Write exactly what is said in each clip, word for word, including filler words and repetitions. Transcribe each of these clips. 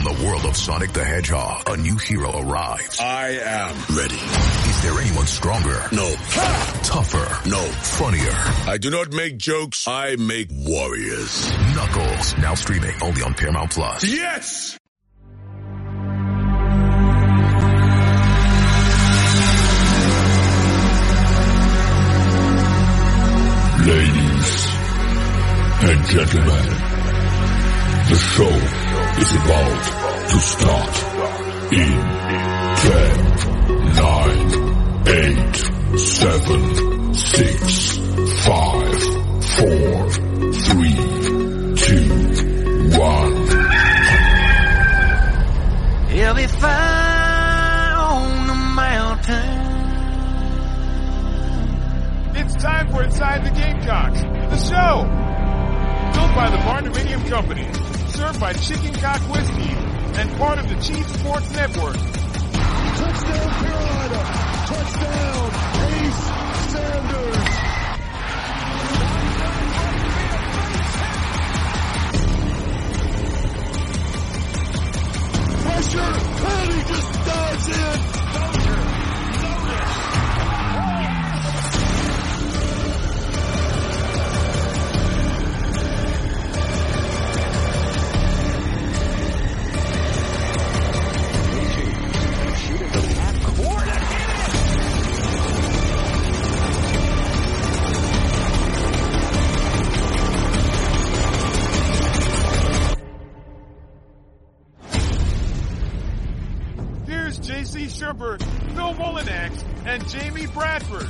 From the world of Sonic the Hedgehog, a new hero arrives. I am ready. Is there anyone stronger? No. Ha! Tougher? No. Funnier? I do not make jokes. I make warriors. Knuckles, now streaming only on Paramount Plus. Yes! Ladies and gentlemen, the show is about to start in ten, nine, eight, seven, six, five, four, three, two, one. He'll be fine on the mountain. It's time for Inside the Gamecocks, the show! Built by the Barndominium Company, served by Chicken Cock Whiskey, and part of the Chief Sports Network. Touchdown Carolina! Touchdown Ace Sanders! Pressure! And he just dives in! J C Sherbert, Phil Molinax, and Jamie Bradford.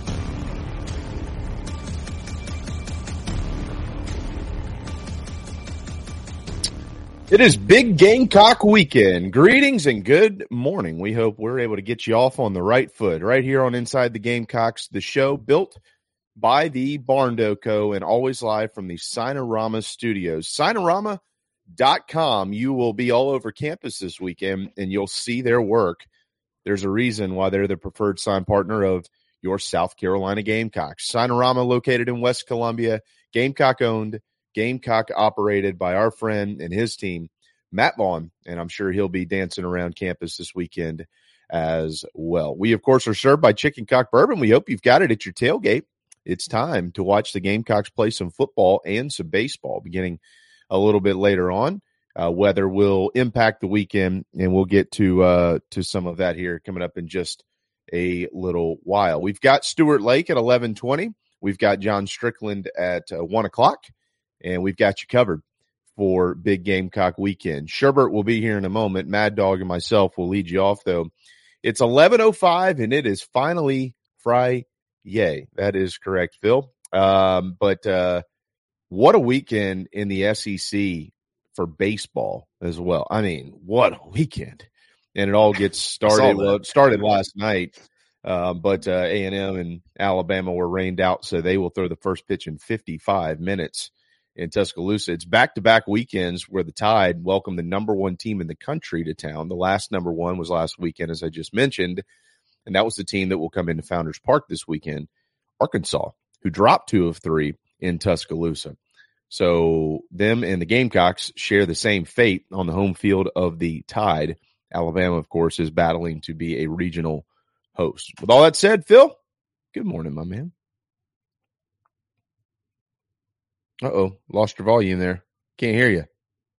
It is Big Gamecock Weekend. Greetings and good morning. We hope we're able to get you off on the right foot right here on Inside the Gamecocks, the show built by the Barndo Co. and always live from the Sinorama Studios. Sinorama Dot com. You will be all over campus this weekend and you'll see their work. There's a reason why they're the preferred sign partner of your South Carolina Gamecocks. Sinorama, located in West Columbia, Gamecock owned, Gamecock operated by our friend and his team, Matt Vaughn, and I'm sure he'll be dancing around campus this weekend as well. We, of course, are served by Chicken Cock Bourbon. We hope you've got it at your tailgate. It's time to watch the Gamecocks play some football and some baseball beginning a little bit later on. Uh, weather will impact the weekend, and we'll get to uh, to some of that here coming up in just a little while. We've got Stuart Lake at eleven twenty. We've got John Strickland at uh, one o'clock, and we've got you covered for Big Gamecock Weekend. Sherbert will be here in a moment. Mad Dog and myself will lead you off, though. It's eleven oh five, and it is finally Friday. That is correct, Phil. Um, but uh, what a weekend in the S E C for baseball as well. I mean, what a weekend. And it all gets started. Well, it started last night, uh, but uh, A and M and Alabama were rained out, so they will throw the first pitch in fifty-five minutes in Tuscaloosa. It's back-to-back weekends where the Tide welcomed the number one team in the country to town. The last number one was last weekend, as I just mentioned, and that was the team that will come into Founders Park this weekend, Arkansas, who dropped two of three in Tuscaloosa. So them and the Gamecocks share the same fate on the home field of the Tide. Alabama, of course, is battling to be a regional host. With all that said, Phil, good morning, my man. Uh-oh, lost your volume there. Can't hear you.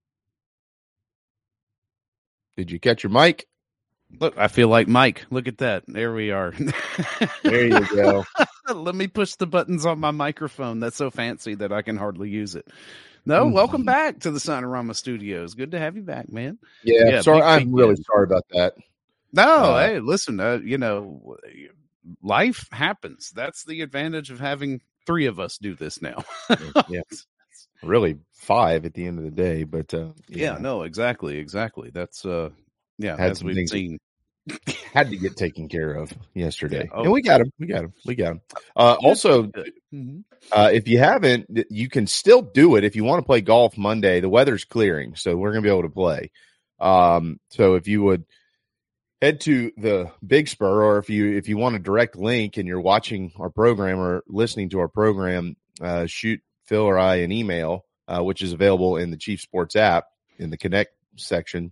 Did you catch your mic? Look, I feel like Mike. Look at that. There we are. There you go. Let me push the buttons on my microphone. That's so fancy that I can hardly use it. No, mm-hmm. Welcome back to the Sinorama Studios. Good to have you back, man. Yeah, yeah sorry. I'm really good. sorry about that. No, uh, hey, listen, uh, you know, life happens. That's the advantage of having three of us do this now. Yeah, really five at the end of the day. But uh, yeah. yeah, no, exactly, exactly. That's uh, yeah, had as we've seen. Had to get taken care of yesterday. Yeah. Oh, and we got him. We got him. We got him. Uh, also, mm-hmm. uh, if you haven't, you can still do it. If you want to play golf Monday, the weather's clearing, so we're going to be able to play. Um, so if you would head to the Big Spur, or if you if you want a direct link and you're watching our program or listening to our program, uh, shoot Phil or I an email, uh, which is available in the Chief Sports app in the Connect section.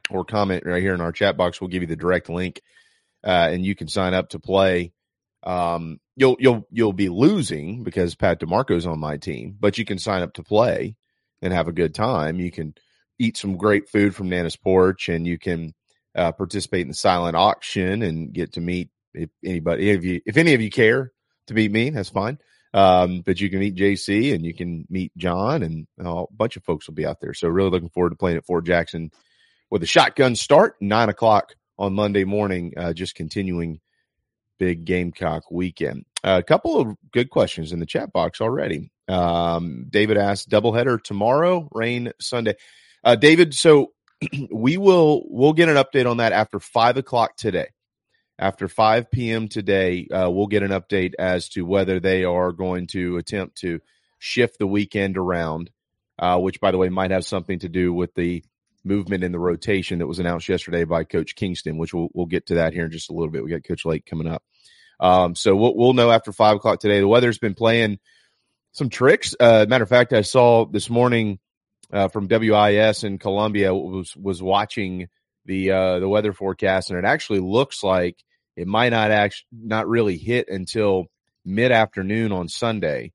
or comment right here in our chat box. We'll give you the direct link, uh, and you can sign up to play. Um, you'll you'll you'll be losing because Pat DeMarco's on my team, but you can sign up to play and have a good time. You can eat some great food from Nana's Porch, and you can uh, participate in the silent auction and get to meet if anybody, if you, if any of you care to meet me, that's fine. Um, but you can meet J C and you can meet John, and uh, a bunch of folks will be out there. So really looking forward to playing at Fort Jackson with a shotgun start, nine o'clock on Monday morning, uh, just continuing big Gamecock weekend. Uh, a couple of good questions in the chat box already. Um, David asked, doubleheader tomorrow, rain Sunday. Uh, David, so we will, we'll get an update on that after five o'clock today. After five p.m. today, uh, we'll get an update as to whether they are going to attempt to shift the weekend around, uh, which, by the way, might have something to do with the movement in the rotation that was announced yesterday by Coach Kingston, which we'll, we'll get to that here in just a little bit. We got Coach Lake coming up. Um, so we'll, we'll know after five o'clock today. The weather's been playing some tricks. Uh, matter of fact, I saw this morning uh, from W I S in Columbia was was watching the uh, the weather forecast, and it actually looks like it might not actually not really hit until mid afternoon on Sunday.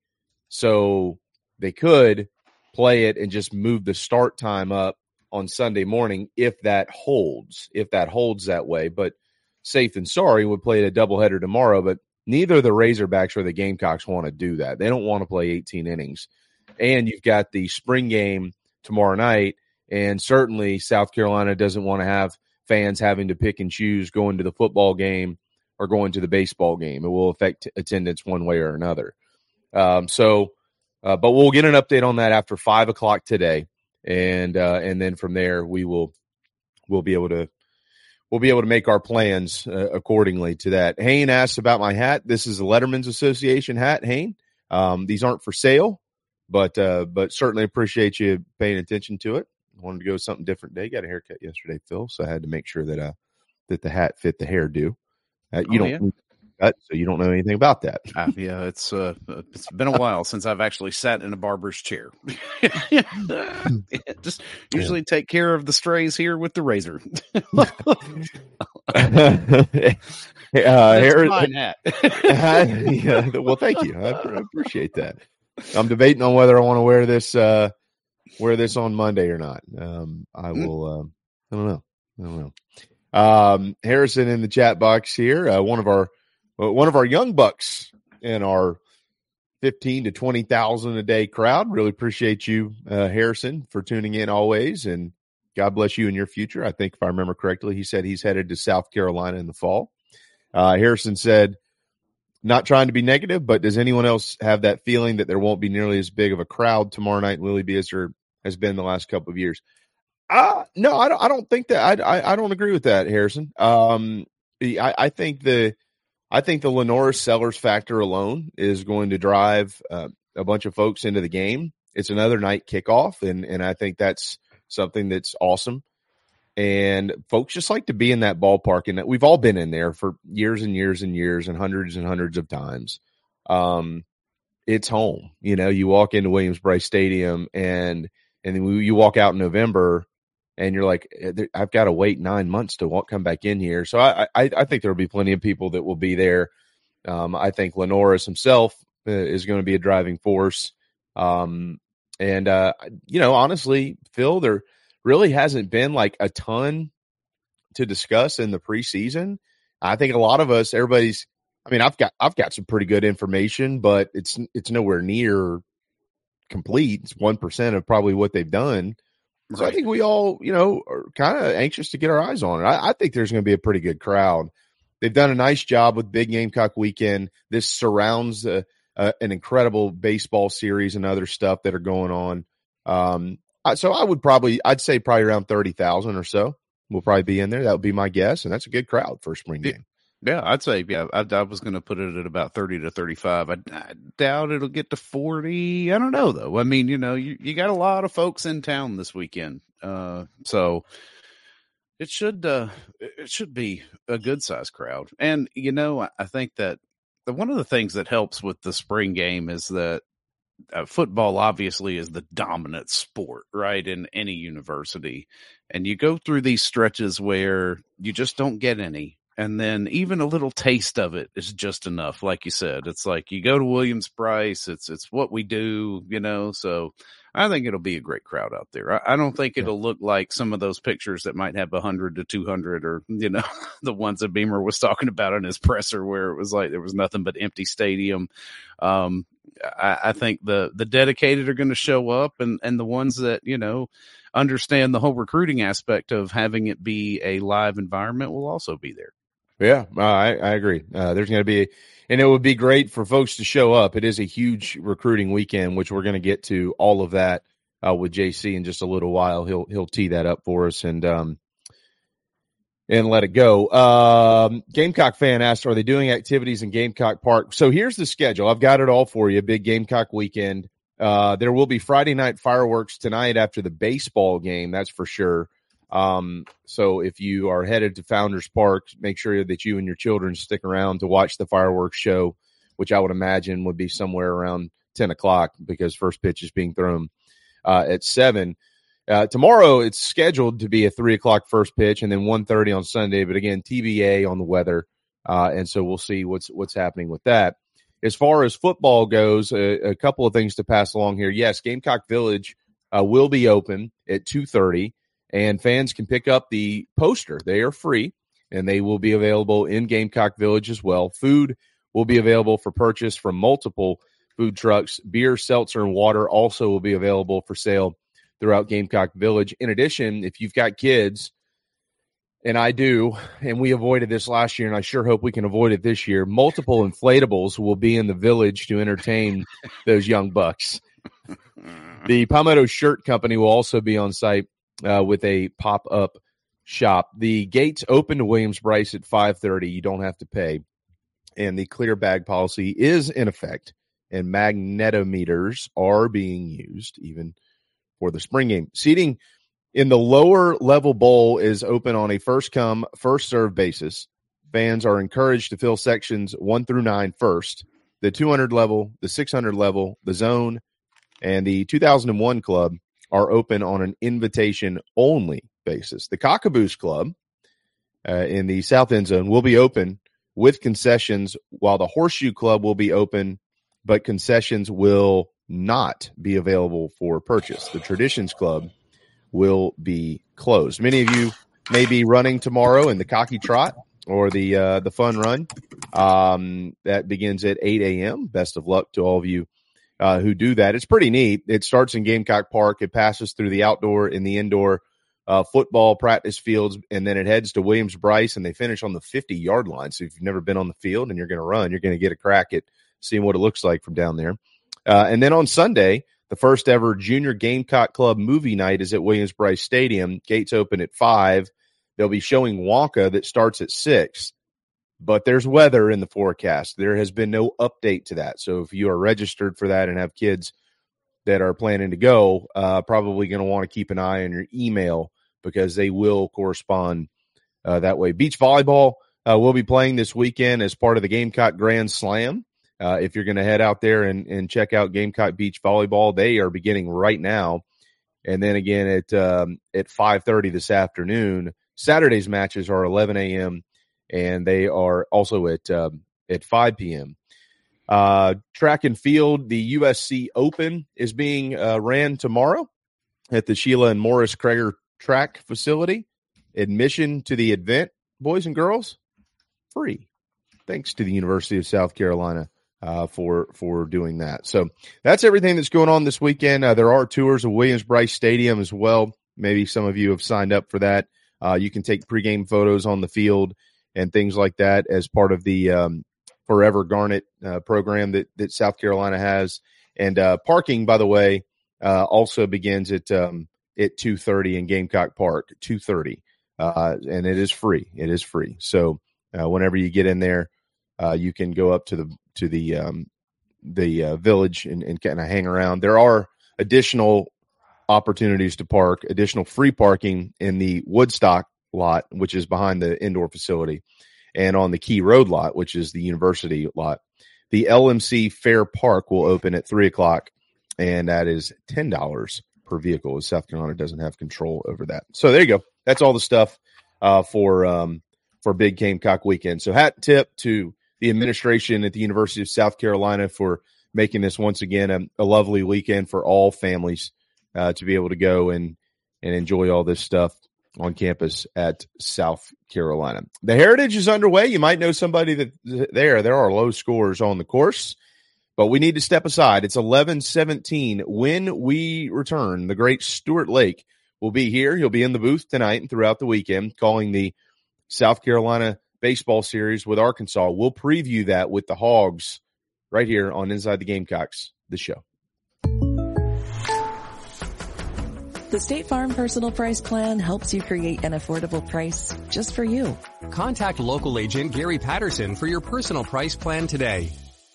So they could play it and just move the start time up on Sunday morning if that holds, if that holds that way. But safe than sorry, would play a doubleheader tomorrow. But neither the Razorbacks or the Gamecocks want to do that. They don't want to play eighteen innings. And you've got the spring game tomorrow night. And certainly South Carolina doesn't want to have fans having to pick and choose going to the football game or going to the baseball game. It will affect attendance one way or another. Um, so, uh, but we'll get an update on that after five o'clock today. And, uh, and then from there we will, we'll be able to, we'll be able to make our plans uh, accordingly to that. Hayne asked about my hat. This is a Letterman's Association hat, Hayne. Um, these aren't for sale, but, uh, but certainly appreciate you paying attention to it. I wanted to go with something different today. Got a haircut yesterday, Phil, so I had to make sure that uh that the hat fit the hairdo. Uh, you oh, don't yeah. cut, so you don't know anything about that. Uh, yeah, it's uh, it's been a while since I've actually sat in a barber's chair. Just usually yeah. take care of the strays here with the razor. uh, hair, fine hat. yeah, well, thank you. I, I appreciate that. I'm debating on whether I want to wear this. Uh, wear this on Monday or not. Um, I will, um, I don't know. I don't know. Um, Harrison in the chat box here, uh, one of our, uh, one of our young bucks in our fifteen to twenty thousand a day crowd. Really appreciate you, uh, Harrison, for tuning in always. And God bless you in your future. I think if I remember correctly, he said he's headed to South Carolina in the fall. Uh, Harrison said, not trying to be negative, but does anyone else have that feeling that there won't be nearly as big of a crowd tomorrow night in Willie B as there has been the last couple of years? Uh, no, I don't, I don't think that. I, I, I don't agree with that, Harrison. Um, I, I think the, I think the Lenora Sellers factor alone is going to drive uh, a bunch of folks into the game. It's another night kickoff, and and I think that's something that's awesome. And folks just like to be in that ballpark, and we've all been in there for years and years and years and hundreds and hundreds of times. Um, it's home. You know, you walk into Williams-Brice Stadium, and and then you walk out in November, and you're like, I've got to wait nine months to walk, come back in here. So I, I, I think there will be plenty of people that will be there. Um, I think Lenoris himself uh, is going to be a driving force. Um, and, uh, you know, honestly, Phil, there – really hasn't been like a ton to discuss in the preseason. I think a lot of us, everybody's, I mean, I've got, I've got some pretty good information, but it's, it's nowhere near complete. It's one percent of probably what they've done. So right. I think we all, you know, are kind of anxious to get our eyes on it. I, I think there's going to be a pretty good crowd. They've done a nice job with Big Gamecock Weekend. This surrounds a, a, an incredible baseball series and other stuff that are going on. Um, So I would probably, I'd say probably around thirty thousand or so will probably be in there. That would be my guess. And that's a good crowd for a spring game. Yeah, I'd say, yeah, I, I was going to put it at about thirty to thirty-five. I, I doubt it'll get to forty. I don't know, though. I mean, you know, you, you got a lot of folks in town this weekend. Uh, so it should, uh, it should be a good sized crowd. And, you know, I, I think that the, one of the things that helps with the spring game is that uh, football obviously is the dominant sport, right, in any university. And you go through these stretches where you just don't get any. And then even a little taste of it is just enough. Like you said, it's like you go to Williams-Brice. It's it's what we do, you know. So I think it'll be a great crowd out there. I, I don't think it'll look like some of those pictures that might have one hundred to two hundred or, you know, the ones that Beamer was talking about in his presser where it was like there was nothing but empty stadium. Um, I, I think the the dedicated are going to show up, and, and the ones that, you know, understand the whole recruiting aspect of having it be a live environment will also be there. Yeah, uh, I, I agree. Uh, there's going to be, and it would be great for folks to show up. It is a huge recruiting weekend, which we're going to get to all of that uh, with J C in just a little while. He'll he'll tee that up for us and um and let it go. Um, Gamecock fan asked, are they doing activities in Gamecock Park? So here's the schedule. I've got it all for you. Big Gamecock weekend. Uh, there will be Friday night fireworks tonight after the baseball game. That's for sure. Um, so if you are headed to Founders Park, make sure that you and your children stick around to watch the fireworks show, which I would imagine would be somewhere around ten o'clock because first pitch is being thrown uh, at seven. Uh, tomorrow it's scheduled to be a three o'clock first pitch and then one thirty on Sunday. But again, T B A on the weather. Uh, and so we'll see what's, what's happening with that. As far as football goes, a, a couple of things to pass along here. Yes, Gamecock Village uh, will be open at two thirty. And fans can pick up the poster. They are free, and they will be available in Gamecock Village as well. Food will be available for purchase from multiple food trucks. Beer, seltzer, and water also will be available for sale throughout Gamecock Village. In addition, if you've got kids, and I do, and we avoided this last year, and I sure hope we can avoid it this year, multiple inflatables will be in the village to entertain those young bucks. The Palmetto Shirt Company will also be on site Uh, with a pop-up shop. The gates open to Williams-Brice at five thirty. You don't have to pay. And the clear bag policy is in effect, and magnetometers are being used even for the spring game. Seating in the lower level bowl is open on a first-come, first-served basis. Fans are encouraged to fill sections one through nine first. The two hundred level, the six hundred level, the zone, and the two thousand one club are open on an invitation-only basis. The Cockaboos Club uh, in the South End Zone will be open with concessions, while the Horseshoe Club will be open, but concessions will not be available for purchase. The Traditions Club will be closed. Many of you may be running tomorrow in the Cocky Trot or the uh, the Fun Run. Um, that begins at eight a.m. Best of luck to all of you Uh, who do that. It's pretty neat. It starts in Gamecock Park. It passes through the outdoor and the indoor uh, football practice fields, and then it heads to Williams-Brice, and they finish on the fifty-yard line. So if you've never been on the field and you're going to run, you're going to get a crack at seeing what it looks like from down there. Uh, and then on Sunday, the first ever Junior Gamecock Club movie night is at Williams-Brice Stadium. Gates open at five. They'll be showing Wonka that starts at six. But there's weather in the forecast. There has been no update to that. So if you are registered for that and have kids that are planning to go, uh, probably going to want to keep an eye on your email because they will correspond uh, that way. Beach volleyball uh, will be playing this weekend as part of the Gamecock Grand Slam. Uh, if you're going to head out there and, and check out Gamecock Beach Volleyball, they are beginning right now. And then again at um, at five thirty this afternoon. Saturday's matches are eleven a.m., and they are also at um, at five p.m. Uh, track and field, the U S C Open is being uh, ran tomorrow at the Sheila and Morris Kreger track facility. Admission to the event, boys and girls, free. Thanks to the University of South Carolina uh, for for doing that. So that's everything that's going on this weekend. Uh, there are tours of Williams-Brice Stadium as well. Maybe some of you have signed up for that. Uh, you can take pregame photos on the field and things like that as part of the um, Forever Garnet uh, program that, that South Carolina has. And uh, parking, by the way, uh, also begins at um, at two thirty in Gamecock Park, two thirty. Uh, and it is free. It is free. So uh, whenever you get in there, uh, you can go up to the to the um, the uh, village and, and kind of hang around. There are additional opportunities to park, additional free parking in the Woodstock lot, which is behind the indoor facility, and on the Key Road lot, which is the university lot. The L M C Fair Park will open at three o'clock and that is ten dollars per vehicle, as South Carolina doesn't have control over that. So there you go. That's all the stuff uh, for um, for Big Gamecock Weekend. So hat tip to the administration at the University of South Carolina for making this once again a, a lovely weekend for all families uh, to be able to go and, and enjoy all this stuff on campus at South Carolina. The Heritage is underway. You might know somebody that there. There are low scores on the course, but we need to step aside. It's eleven seventeen. When we return, the great Stuart Lake will be here. He'll be in the booth tonight and throughout the weekend calling the South Carolina baseball series with Arkansas. We'll preview that with the Hogs right here on Inside the Gamecocks, the show. The State Farm Personal Price Plan helps you create an affordable price just for you. Contact local agent Gary Patterson for your personal price plan today.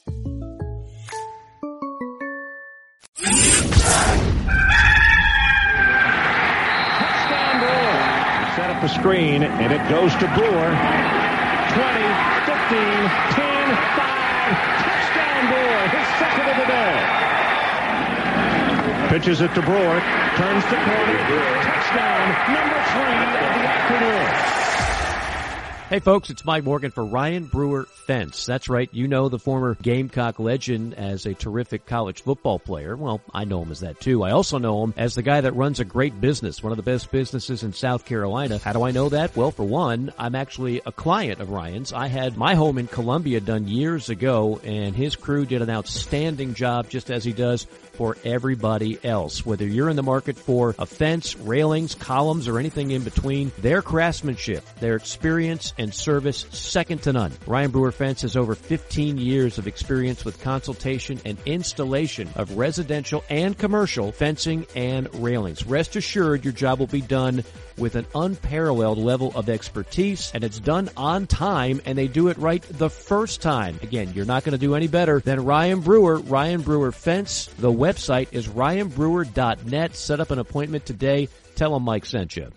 Touchdown Brewer. Set up a screen, and it goes to Brewer. twenty, fifteen, ten, five. Touchdown Brewer, his second of the day. Pitches it to Brewer, turns the corner, touchdown, number three of the afternoon. Hey folks, it's Mike Morgan for Ryan Brewer Fence. That's right, you know the former Gamecock legend as a terrific college football player. Well, I know him as that too. I also know him as the guy that runs a great business, one of the best businesses in South Carolina. How do I know that? Well, for one, I'm actually a client of Ryan's. I had my home in Columbia done years ago, and his crew did an outstanding job, just as he does for everybody else. Whether you're in the market for a fence, railings, columns, or anything in between, their craftsmanship, their experience, and service, second to none. Ryan Brewer Fence has over fifteen years of experience with consultation and installation of residential and commercial fencing and railings. Rest assured your job will be done with an unparalleled level of expertise, and it's done on time, and they do it right the first time. Again, you're not going to do any better than Ryan Brewer, Ryan Brewer Fence. The website is ryan brewer dot net. Set up an appointment today. Tell them Mike sent you.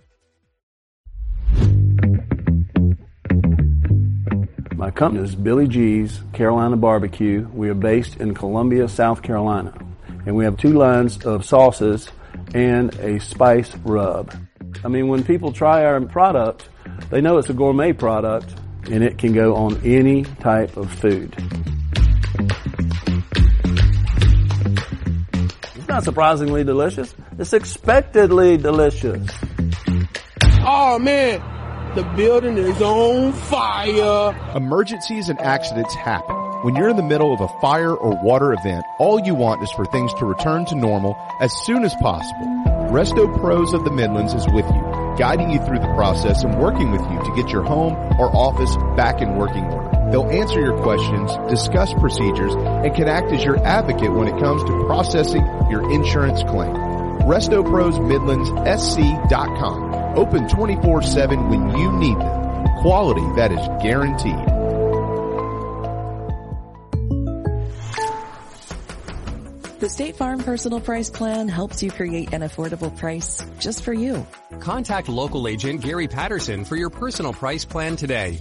My company is Billy G's Carolina Barbecue. We are based in Columbia, South Carolina, and we have two lines of sauces and a spice rub. I mean, when people try our product, they know it's a gourmet product, and it can go on any type of food. It's not surprisingly delicious. It's expectedly delicious. Oh, man. The building is on fire. Emergencies and accidents happen. When you're in the middle of a fire or water event, all you want is for things to return to normal as soon as possible. Resto Pros of the Midlands is with you, guiding you through the process and working with you to get your home or office back in working order. They'll answer your questions, discuss procedures, and can act as your advocate when it comes to processing your insurance claim. Resto Pros Midlands S C dot com. Open twenty-four seven when you need them. Quality that is guaranteed. The State Farm Personal Price Plan helps you create an affordable price just for you. Contact local agent Gary Patterson for your personal price plan today.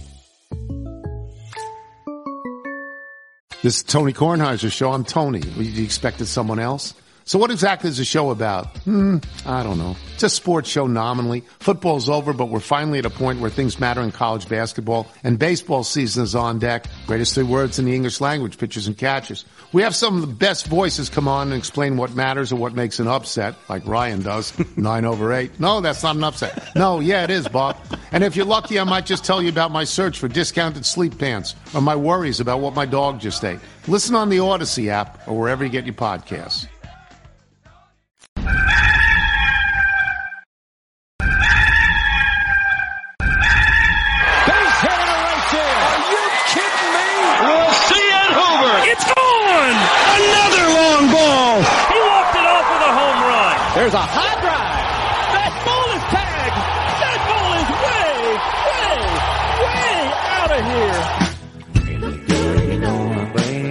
This is Tony Kornheiser's show. I'm Tony. You expected someone else? So what exactly is the show about? Hmm, I don't know. It's a sports show nominally. Football's over, but we're finally at a point where things matter in college basketball, and baseball season is on deck. Greatest three words in the English language, pitchers and catchers. We have some of the best voices come on and explain what matters or what makes an upset, like Ryan does. Nine over eight. No, that's not an upset. No, yeah, it is, Bob. And if you're lucky, I might just tell you about my search for discounted sleep pants or my worries about what my dog just ate. Listen on the Odyssey app or wherever you get your podcasts. There's a high drive. That ball is tagged. That ball is way, way, way out of here. Look good and you know it,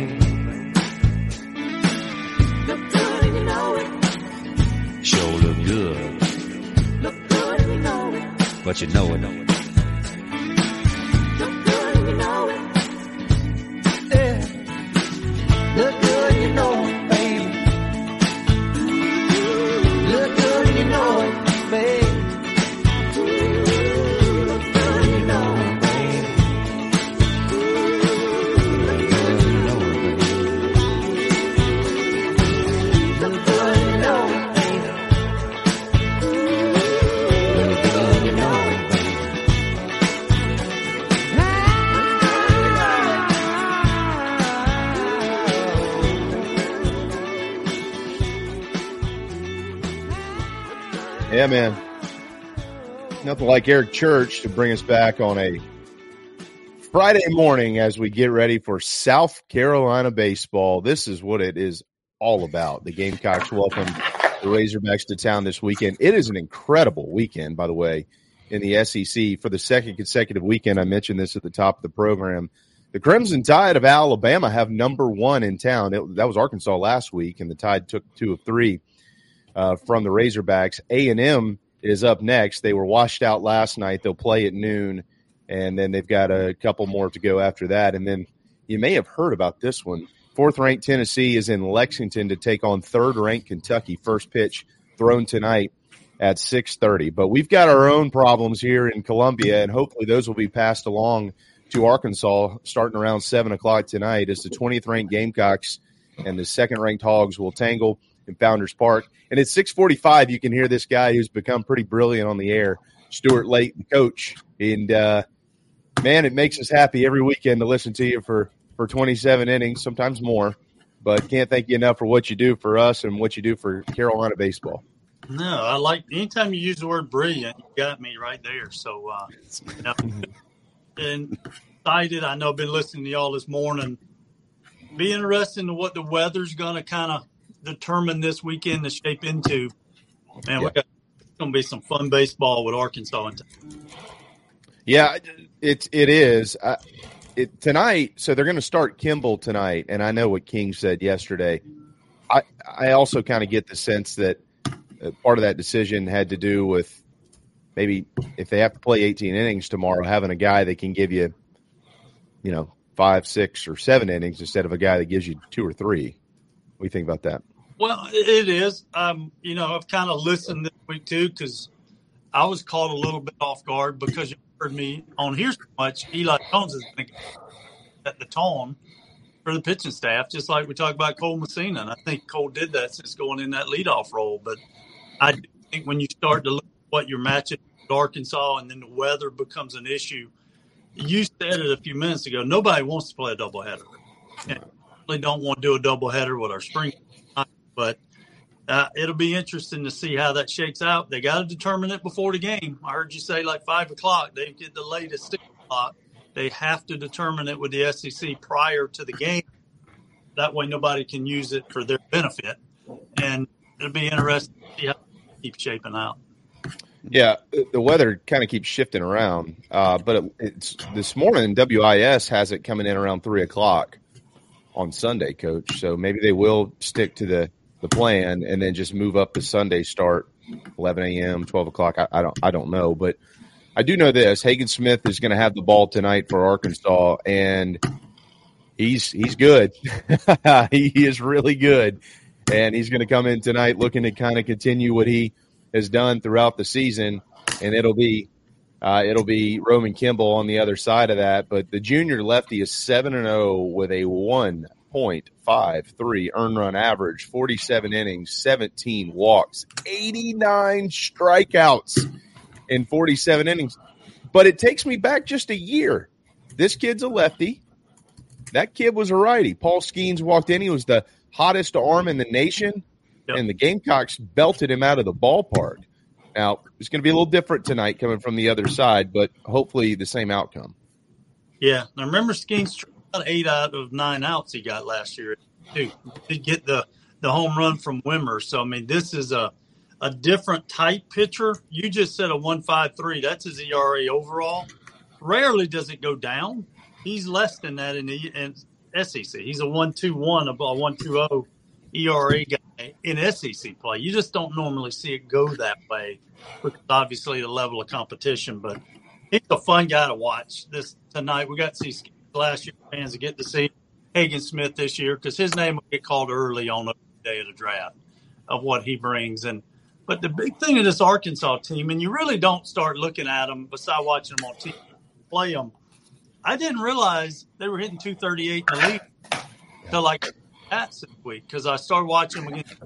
babe. Look good and you know it. Sure look good. Look good and you know it. But you know it, know it. Look good and you know it. Yeah. Look good and you know it, baby. Yeah, man. Nothing like Eric Church to bring us back on a Friday morning as we get ready for South Carolina baseball. This is what it is all about. The Gamecocks welcome the Razorbacks to town this weekend. It is an incredible weekend, by the way, in the S E C. For the second consecutive weekend, I mentioned this at the top of the program, the Crimson Tide of Alabama have number one in town. It, that was Arkansas last week, and the Tide took two of three uh, from the Razorbacks. A and M is up next. They were washed out last night. They'll play at noon, and then they've got a couple more to go after that. And then you may have heard about this one. Fourth-ranked Tennessee is in Lexington to take on third-ranked Kentucky. First pitch thrown tonight at six thirty. But we've got our own problems here in Columbia, and hopefully those will be passed along to Arkansas starting around seven o'clock tonight as the twentieth-ranked Gamecocks and the second-ranked Hogs will tangle in Founders Park. And at six forty-five, you can hear this guy who's become pretty brilliant on the air, Stuart Late, the coach. And, uh, man, it makes us happy every weekend to listen to you for, for twenty-seven innings, sometimes more. But can't thank you enough for what you do for us and what you do for Carolina baseball. No, I like anytime you use the word brilliant, you got me right there. So, uh, you know, and excited. I know I've been listening to y'all this morning. Be interested in what the weather's going to kind of determine this weekend to shape into. Man, yeah. we got, it's going to be some fun baseball with Arkansas. In yeah, it, it is. I, it, tonight, so they're going to start Kimball tonight, and I know what King said yesterday. I, I also kind of get the sense that part of that decision had to do with maybe if they have to play eighteen innings tomorrow, having a guy that can give you, you know, five, six, or seven innings instead of a guy that gives you two or three. What do you think about that? Well, it is. Um, you know, I've kind of listened this week too because I was caught a little bit off guard because you heard me on here so much. Eli Jones is going to set the tone for the pitching staff, just like we talked about Cole Messina. And I think Cole did that since going in that leadoff role. But I think when you start to look at what you're matching with Arkansas and then the weather becomes an issue, you said it a few minutes ago, nobody wants to play a doubleheader. And really don't want to do a doubleheader with our spring, but uh, it'll be interesting to see how that shakes out. They got to determine it before the game. I heard you say like five o'clock. They get the latest six o'clock. They have to determine it with the S E C prior to the game. That way nobody can use it for their benefit. And it'll be interesting to see how it keeps shaping out. Yeah, the weather kind of keeps shifting around, uh, but it, it's this morning. W I S has it coming in around three o'clock on Sunday, Coach. So maybe they will stick to the, the plan and then just move up the Sunday start, eleven a.m., twelve o'clock. I, I don't, I don't know, but I do know this: Hagen Smith is going to have the ball tonight for Arkansas, and he's he's good. He is really good, and he's going to come in tonight looking to kind of continue what he has done throughout the season, and it'll be uh, it'll be Roman Kimball on the other side of that. But the junior lefty is seven and zero with a one point five three earned run average, forty-seven innings, seventeen walks, eighty-nine strikeouts in forty-seven innings. But it takes me back just a year. This kid's a lefty. That kid was a righty. Paul Skeens walked in. He was the hottest arm in the nation. Yep. And the Gamecocks belted him out of the ballpark. Now, it's going to be a little different tonight coming from the other side, but hopefully the same outcome. Yeah. Now, remember Skeens got eight out of nine outs he got last year, too, to get the, the home run from Wimmer. So, I mean, this is a, a different type pitcher. You just said a one point five three. That's his E R A overall. Rarely does it go down. He's less than that in the in S E C. He's a one point two one, a one point two oh E R A guy in S E C play. You just don't normally see it go that way because obviously the level of competition. But he's a fun guy to watch this tonight. We got to see last year fans to get to see Hagen Smith this year because his name will get called early on the day of the draft of what he brings. And but the big thing of this Arkansas team, and you really don't start looking at them besides watching them on T V play them. I didn't realize they were hitting two thirty-eight in the league until like that's this week because I started watching them against.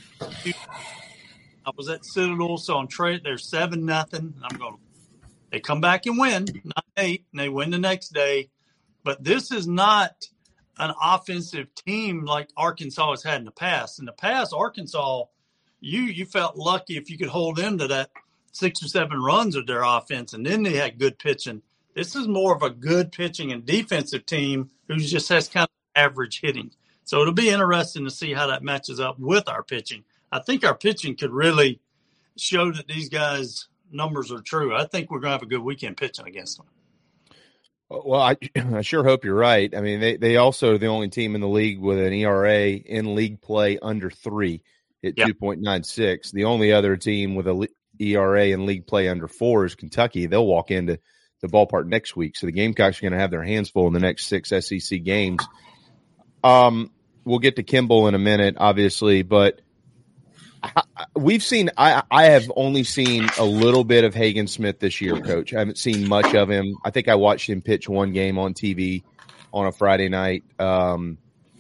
I was at Citadel, so on trade they're seven nothing. I'm going. They come back and win nine eight, and they win the next day. But this is not an offensive team like Arkansas has had in the past. In the past, Arkansas you you felt lucky if you could hold them to that six or seven runs of their offense, and then they had good pitching. This is more of a good pitching and defensive team who just has kind of average hitting. So it'll be interesting to see how that matches up with our pitching. I think our pitching could really show that these guys' numbers are true. I think we're going to have a good weekend pitching against them. Well, I, I sure hope you're right. I mean, they, they also are the only team in the league with an E R A in league play under three at yep. two point nine six. The only other team with a E R A in league play under four is Kentucky. They'll walk into the ballpark next week. So the Gamecocks are going to have their hands full in the next six S E C games. Um, we'll get to Kimball in a minute, obviously, but I, we've seen, I, I have only seen a little bit of Hagen Smith this year, Coach. I haven't seen much of him. I think I watched him pitch one game on T V on a Friday night. Um,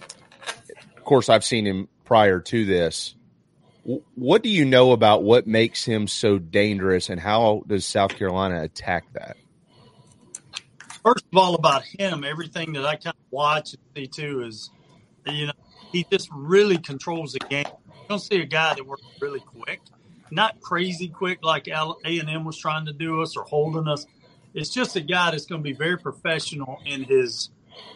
of course, I've seen him prior to this. W- what do you know about what makes him so dangerous, and how does South Carolina attack that? First of all, about him, everything that I kind of watch and see too is, you know, he just really controls the game. You don't see a guy that works really quick, not crazy quick like A and M was trying to do us or holding us. It's just a guy that's going to be very professional in his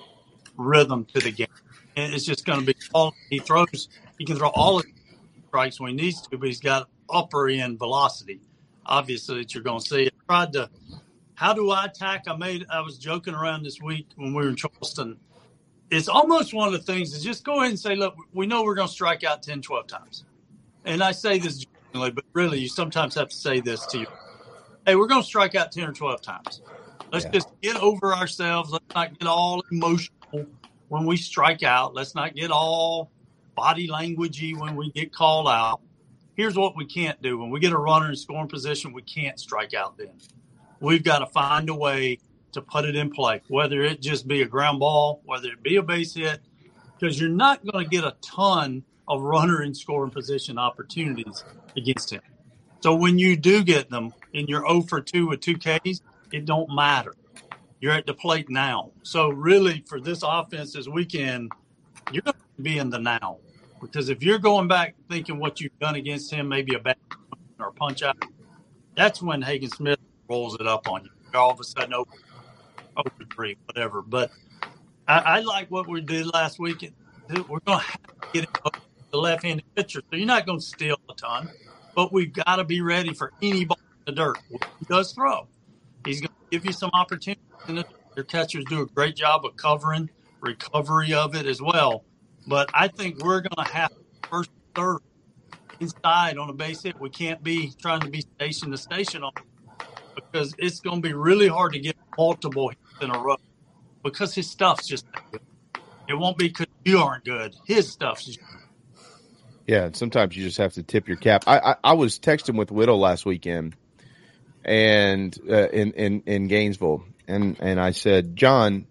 rhythm to the game. And it's just going to be all he throws. He can throw all his strikes when he needs to, but he's got upper end velocity, obviously, that you're going to see. I tried to, how do I attack? I made, I was joking around this week when we were in Charleston. It's almost one of the things is just go ahead and say, look, we know we're going to strike out ten, twelve times. And I say this jokingly, but really you sometimes have to say this to you. Hey, we're going to strike out ten or twelve times. Let's yeah. just get over ourselves. Let's not get all emotional when we strike out. Let's not get all body languagey when we get called out. Here's what we can't do. When we get a runner in scoring position, we can't strike out then. We've got to find a way to put it in play, whether it just be a ground ball, whether it be a base hit, because you're not going to get a ton of runner in scoring position opportunities against him. So when you do get them and you're oh for two with two Ks, it don't matter. You're at the plate now. So really for this offense this weekend, you're going to be in the now. Because if you're going back thinking what you've done against him, maybe a bad or a punch out, that's when Hagen Smith rolls it up on you. You're all of a sudden over, over three, whatever. But I, I like what we did last week. We're going to have to get him up the left-handed pitcher. So you're not going to steal a ton, but we've got to be ready for any ball in the dirt. He does throw. He's going to give you some opportunities. And your catchers do a great job of covering, recovery of it as well. But I think we're going to have first, third inside on a base hit. We can't be trying to be station to station on it because it's going to be really hard to get multiple hits in a row because his stuff's just not good. It won't be because you aren't good. His stuff's just good. Yeah, sometimes you just have to tip your cap. I I, I was texting with Whittle last weekend, and uh, in in in Gainesville, and and I said, John,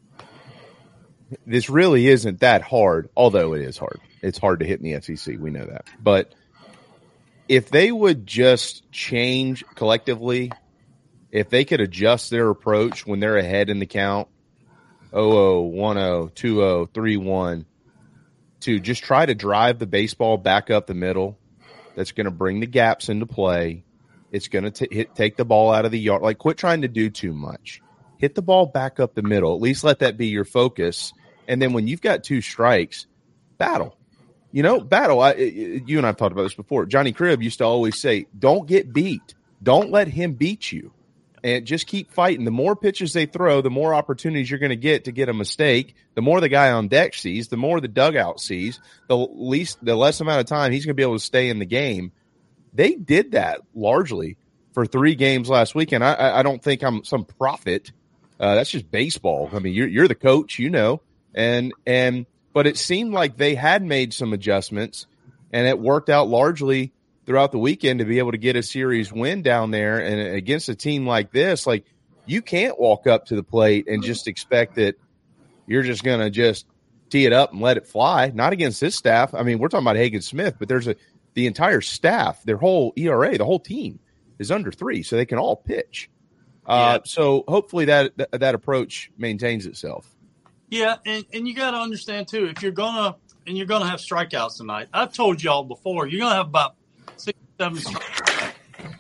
this really isn't that hard, although it is hard. It's hard to hit in the S E C. We know that. But if they would just change collectively, if they could adjust their approach when they're ahead in the count, oh oh, one oh, two oh, three one, to just try to drive the baseball back up the middle, that's going to bring the gaps into play. It's going to hit, take the ball out of the yard. Like, quit trying to do too much. Hit the ball back up the middle. At least let that be your focus. And then when you've got two strikes, battle. You know, battle. I, you and I have talked about this before. Johnny Cribb used to always say, don't get beat. Don't let him beat you. And just keep fighting. The more pitches they throw, the more opportunities you're going to get to get a mistake. The more the guy on deck sees, the more the dugout sees, the least, the less amount of time he's going to be able to stay in the game. They did that largely for three games last weekend. I, I don't think I'm some prophet. Uh, that's just baseball. I mean, you're, you're the coach, you know. And, and, but it seemed like they had made some adjustments and it worked out largely throughout the weekend to be able to get a series win down there. And against a team like this, like, you can't walk up to the plate and just expect that you're just going to just tee it up and let it fly. Not against this staff. I mean, we're talking about Hagen Smith, but there's a, the entire staff, their whole E R A, the whole team is under three, so they can all pitch. Uh, yeah. So hopefully that, that that approach maintains itself. Yeah, and, and you got to understand, too, if you're going to – and you're going to have strikeouts tonight. I've told y'all before, you're going to have about six, seven strikeouts.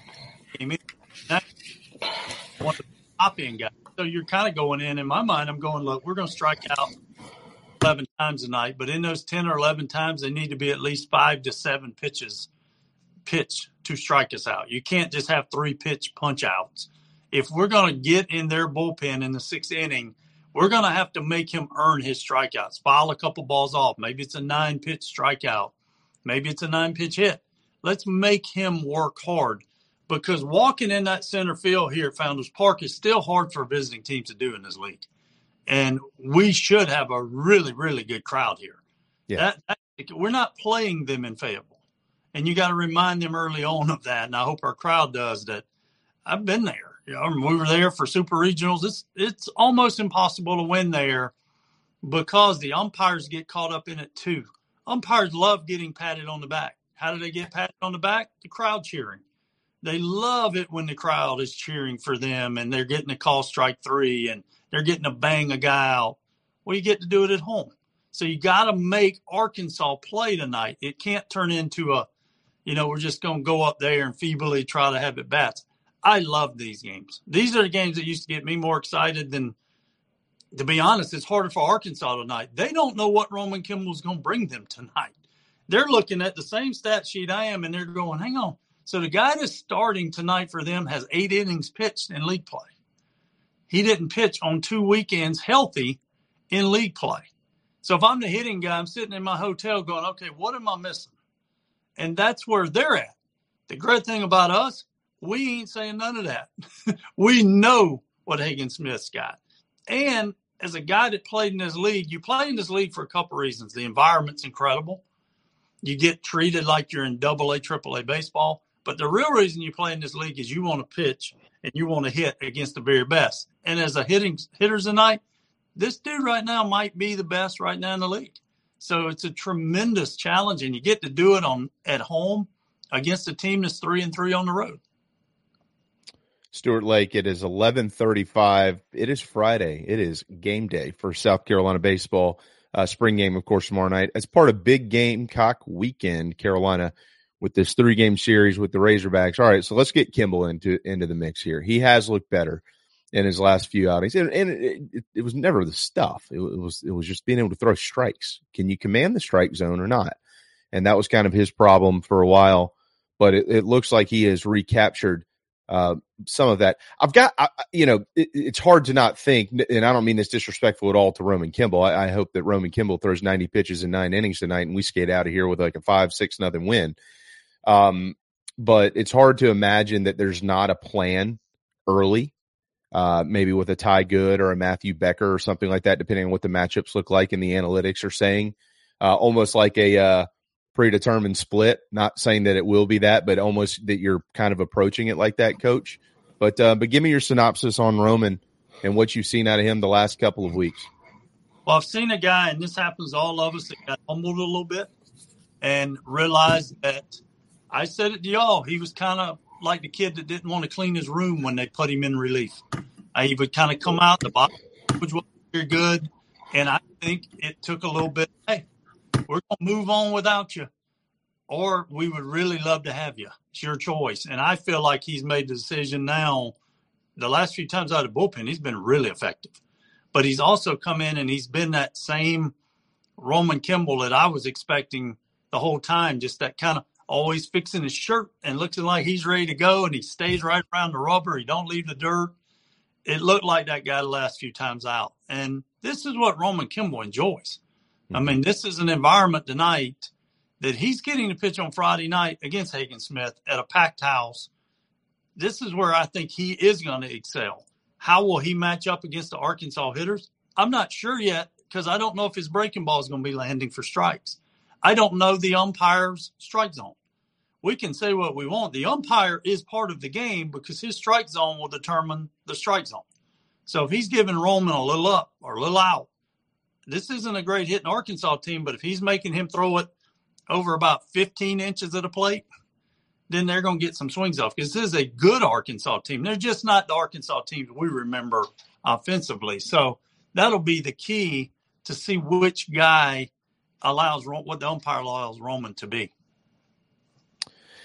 That's one of the top end guys. So you're kind of going in. In my mind, I'm going, look, we're going to strike out eleven times tonight, but in those ten or eleven times, they need to be at least five to seven pitches pitch to strike us out. You can't just have three pitch punch outs. If we're going to get in their bullpen in the sixth inning, we're going to have to make him earn his strikeouts, foul a couple balls off. Maybe it's a nine pitch strikeout. Maybe it's a nine pitch hit. Let's make him work hard, because walking in that center field here at Founders Park is still hard for visiting teams to do in this league. And we should have a really, really good crowd here. Yeah. That, that, we're not playing them in Fayetteville. And you got to remind them early on of that. And I hope our crowd does that. I've been there. You know, we were there for super regionals. It's, it's almost impossible to win there because the umpires get caught up in it too. Umpires love getting patted on the back. How do they get patted on the back? The crowd cheering. They love it when the crowd is cheering for them and they're getting a call strike three and they're getting to bang a guy out. Well, you get to do it at home. So you got to make Arkansas play tonight. It can't turn into a, you know, we're just going to go up there and feebly try to have it bats. I love these games. These are the games that used to get me more excited than, to be honest, it's harder for Arkansas tonight. They don't know what Roman Kimball's going to bring them tonight. They're looking at the same stat sheet I am, and they're going, hang on. So the guy that's starting tonight for them has eight innings pitched in league play. He didn't pitch on two weekends healthy in league play. So if I'm the hitting guy, I'm sitting in my hotel going, okay, what am I missing? And that's where they're at. The great thing about us, we ain't saying none of that. We know what Hagen Smith's got. And as a guy that played in this league, you play in this league for a couple reasons. The environment's incredible. You get treated like you're in double A, triple A baseball. But the real reason you play in this league is you want to pitch and you want to hit against the very best. And as a hitting hitters tonight, this dude right now might be the best right now in the league. So it's a tremendous challenge, and you get to do it on at home against a team that's three and three on the road. Stuart Lake, it is eleven thirty-five. It is Friday. It is game day for South Carolina baseball. Uh, spring game, of course, tomorrow night. As part of Big Gamecock Weekend, Carolina, with this three-game series with the Razorbacks. All right, so let's get Kimball into into the mix here. He has looked better in his last few outings, and, and it, it, it was never the stuff. It, it was it was just being able to throw strikes. Can you command the strike zone or not? And that was kind of his problem for a while. But it, it looks like he has recaptured uh, some of that. I've got, I, you know, it, it's hard to not think, and I don't mean this disrespectful at all to Roman Kimball. I, I hope that Roman Kimball throws ninety pitches in nine innings tonight, and we skate out of here with like a five, six, nothing win. Um, but it's hard to imagine that there's not a plan early, uh, maybe with a Ty Good or a Matthew Becker or something like that, depending on what the matchups look like and the analytics are saying, uh, almost like a, uh, predetermined split. Not saying that it will be that, but almost that you're kind of approaching it like that, Coach. But, uh, but give me your synopsis on Roman and what you've seen out of him the last couple of weeks. Well, I've seen a guy, and this happens to all of us, that got humbled a little bit and realized that, I said it to y'all, he was kind of like the kid that didn't want to clean his room when they put him in relief. Uh, he would kind of come out, the body which was very good, and I think it took a little bit, hey, we're going to move on without you, or we would really love to have you. It's your choice. And I feel like he's made the decision now. The last few times out of the bullpen, he's been really effective. But he's also come in and he's been that same Roman Kimball that I was expecting the whole time, just that kind of always fixing his shirt and looking like he's ready to go, and he stays right around the rubber. He don't leave the dirt. It looked like that guy the last few times out. And this is what Roman Kimball enjoys. I mean, this is an environment tonight that he's getting to pitch on Friday night against Hagen Smith at a packed house. This is where I think he is going to excel. How will he match up against the Arkansas hitters? I'm not sure yet, because I don't know if his breaking ball is going to be landing for strikes. I don't know the umpire's strike zone. We can say what we want. The umpire is part of the game because his strike zone will determine the strike zone. So if he's giving Roman a little up or a little out, this isn't a great hitting Arkansas team, but if he's making him throw it over about fifteen inches at the plate, then they're going to get some swings off, because this is a good Arkansas team. They're just not the Arkansas teams we remember offensively. So that'll be the key to see which guy allows what the umpire allows Roman to be.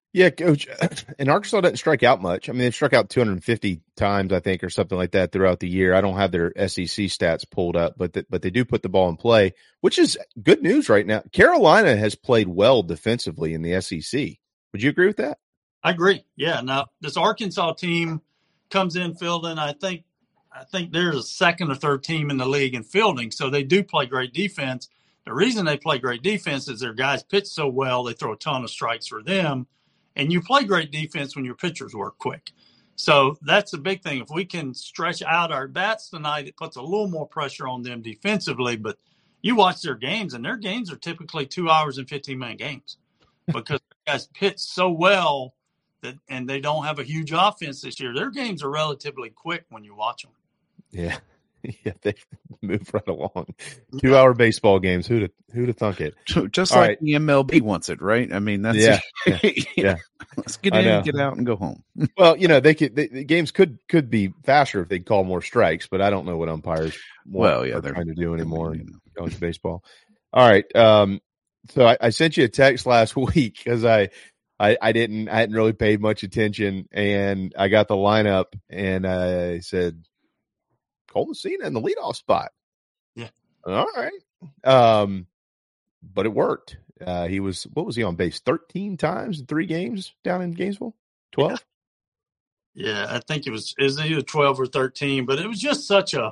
Yeah, Coach. And Arkansas doesn't strike out much. I mean, they've struck out two hundred fifty times, I think, or something like that throughout the year. I don't have their S E C stats pulled up, but the, but they do put the ball in play, which is good news right now. Carolina has played well defensively in the S E C. Would you agree with that? I agree. Yeah. Now, this Arkansas team comes in fielding. I think I think there's a second or third team in the league in fielding, so they do play great defense. The reason they play great defense is their guys pitch so well, they throw a ton of strikes for them. And you play great defense when your pitchers work quick. So that's the big thing. If we can stretch out our bats tonight, it puts a little more pressure on them defensively. But you watch their games, and their games are typically two hours and fifteen-minute games because the guys pitch so well that, and they don't have a huge offense this year. Their games are relatively quick when you watch them. Yeah. Yeah, they move right along. Two-hour baseball games. Who'd have, who'd have thunk it? Just All like right. the M L B wants it, right? I mean, that's yeah, yeah, yeah. Let's get in, and get out, and go home. Well, you know, they could. They, the games could could be faster if they'd call more strikes, but I don't know what umpires want, well, yeah, are they're trying to do anymore in college baseball. All right. Um, so I, I sent you a text last week because I, I I didn't I hadn't really paid much attention, and I got the lineup, and I said, Cole Messina in the leadoff spot. Yeah. All right. Um, but it worked. Uh, he was, what was he on base? thirteen times in three games down in Gainesville? twelve? Yeah, yeah I think it was, it was either twelve or thirteen, but it was just such a,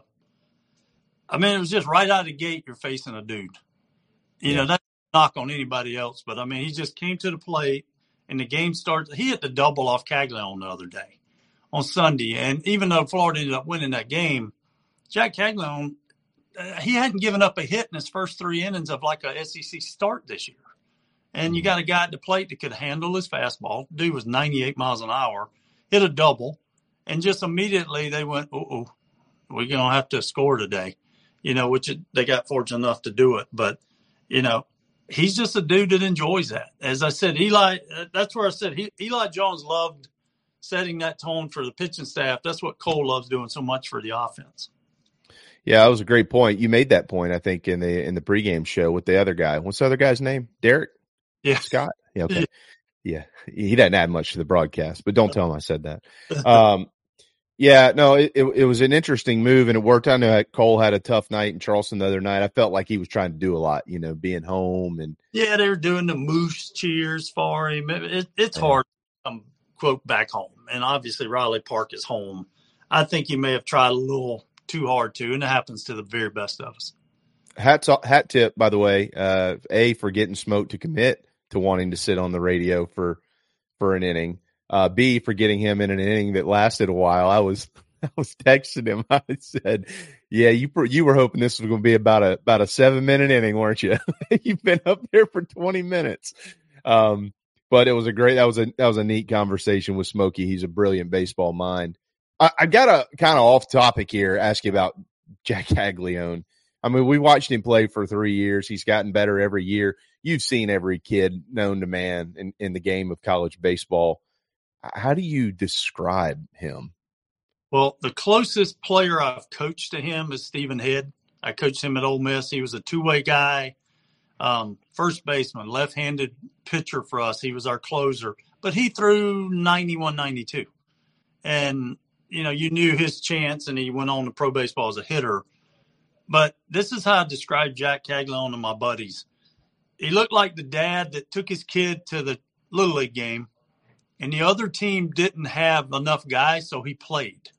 I mean, it was just right out of the gate, you're facing a dude. You Yeah. know, that's a knock on anybody else, but I mean, he just came to the plate and the game started. He hit the double off Caglione the other day on Sunday. And even though Florida ended up winning that game, Jack Caglione, uh, he hadn't given up a hit in his first three innings of like a S E C start this year. And you got a guy at the plate that could handle his fastball. Dude was ninety-eight miles an hour, hit a double, and just immediately they went, uh-oh, we're going to have to score today, you know, which it, they got fortunate enough to do it. But, you know, he's just a dude that enjoys that. As I said, Eli, that's where I said he, Eli Jones loved setting that tone for the pitching staff. That's what Cole loves doing so much for the offense. Yeah, that was a great point. You made that point, I think, in the in the pregame show with the other guy. What's the other guy's name? Derek? Yeah. Scott? Yeah, okay. Yeah. He doesn't add much to the broadcast, but don't tell him I said that. Um, yeah, no, it, it, it was an interesting move, and it worked. I know Cole had a tough night in Charleston the other night. I felt like he was trying to do a lot, you know, being home. and Yeah, they were doing the moose cheers for him. It, it, it's hard to come, quote, back home. And obviously Riley Park is home. I think he may have tried a little too hard to, and it happens to the very best of us. Hats off, hat tip, by the way, uh, A, for getting Smoke to commit to wanting to sit on the radio for for an inning. Uh, B, for getting him in an inning that lasted a while. I was I was texting him. I said, "Yeah, you you were hoping this was going to be about a about a seven minute inning, weren't you? You've been up there for twenty minutes." Um, but it was a great. That was a that was a neat conversation with Smokey. He's a brilliant baseball mind. I, I got a kind of off topic here. Ask you about Jack Caglione. I mean, we watched him play for three years. He's gotten better every year. You've seen every kid known to man in, in the game of college baseball. How do you describe him? Well, the closest player I've coached to him is Stephen Head. I coached him at Ole Miss. He was a two-way guy, um, first baseman, left-handed pitcher for us. He was our closer. But he threw ninety-one, ninety-two. And, you know, you knew his chance, and he went on to pro baseball as a hitter. But this is how I describe Jack Caglione to my buddies. He looked like the dad that took his kid to the Little League game, and the other team didn't have enough guys, so he played.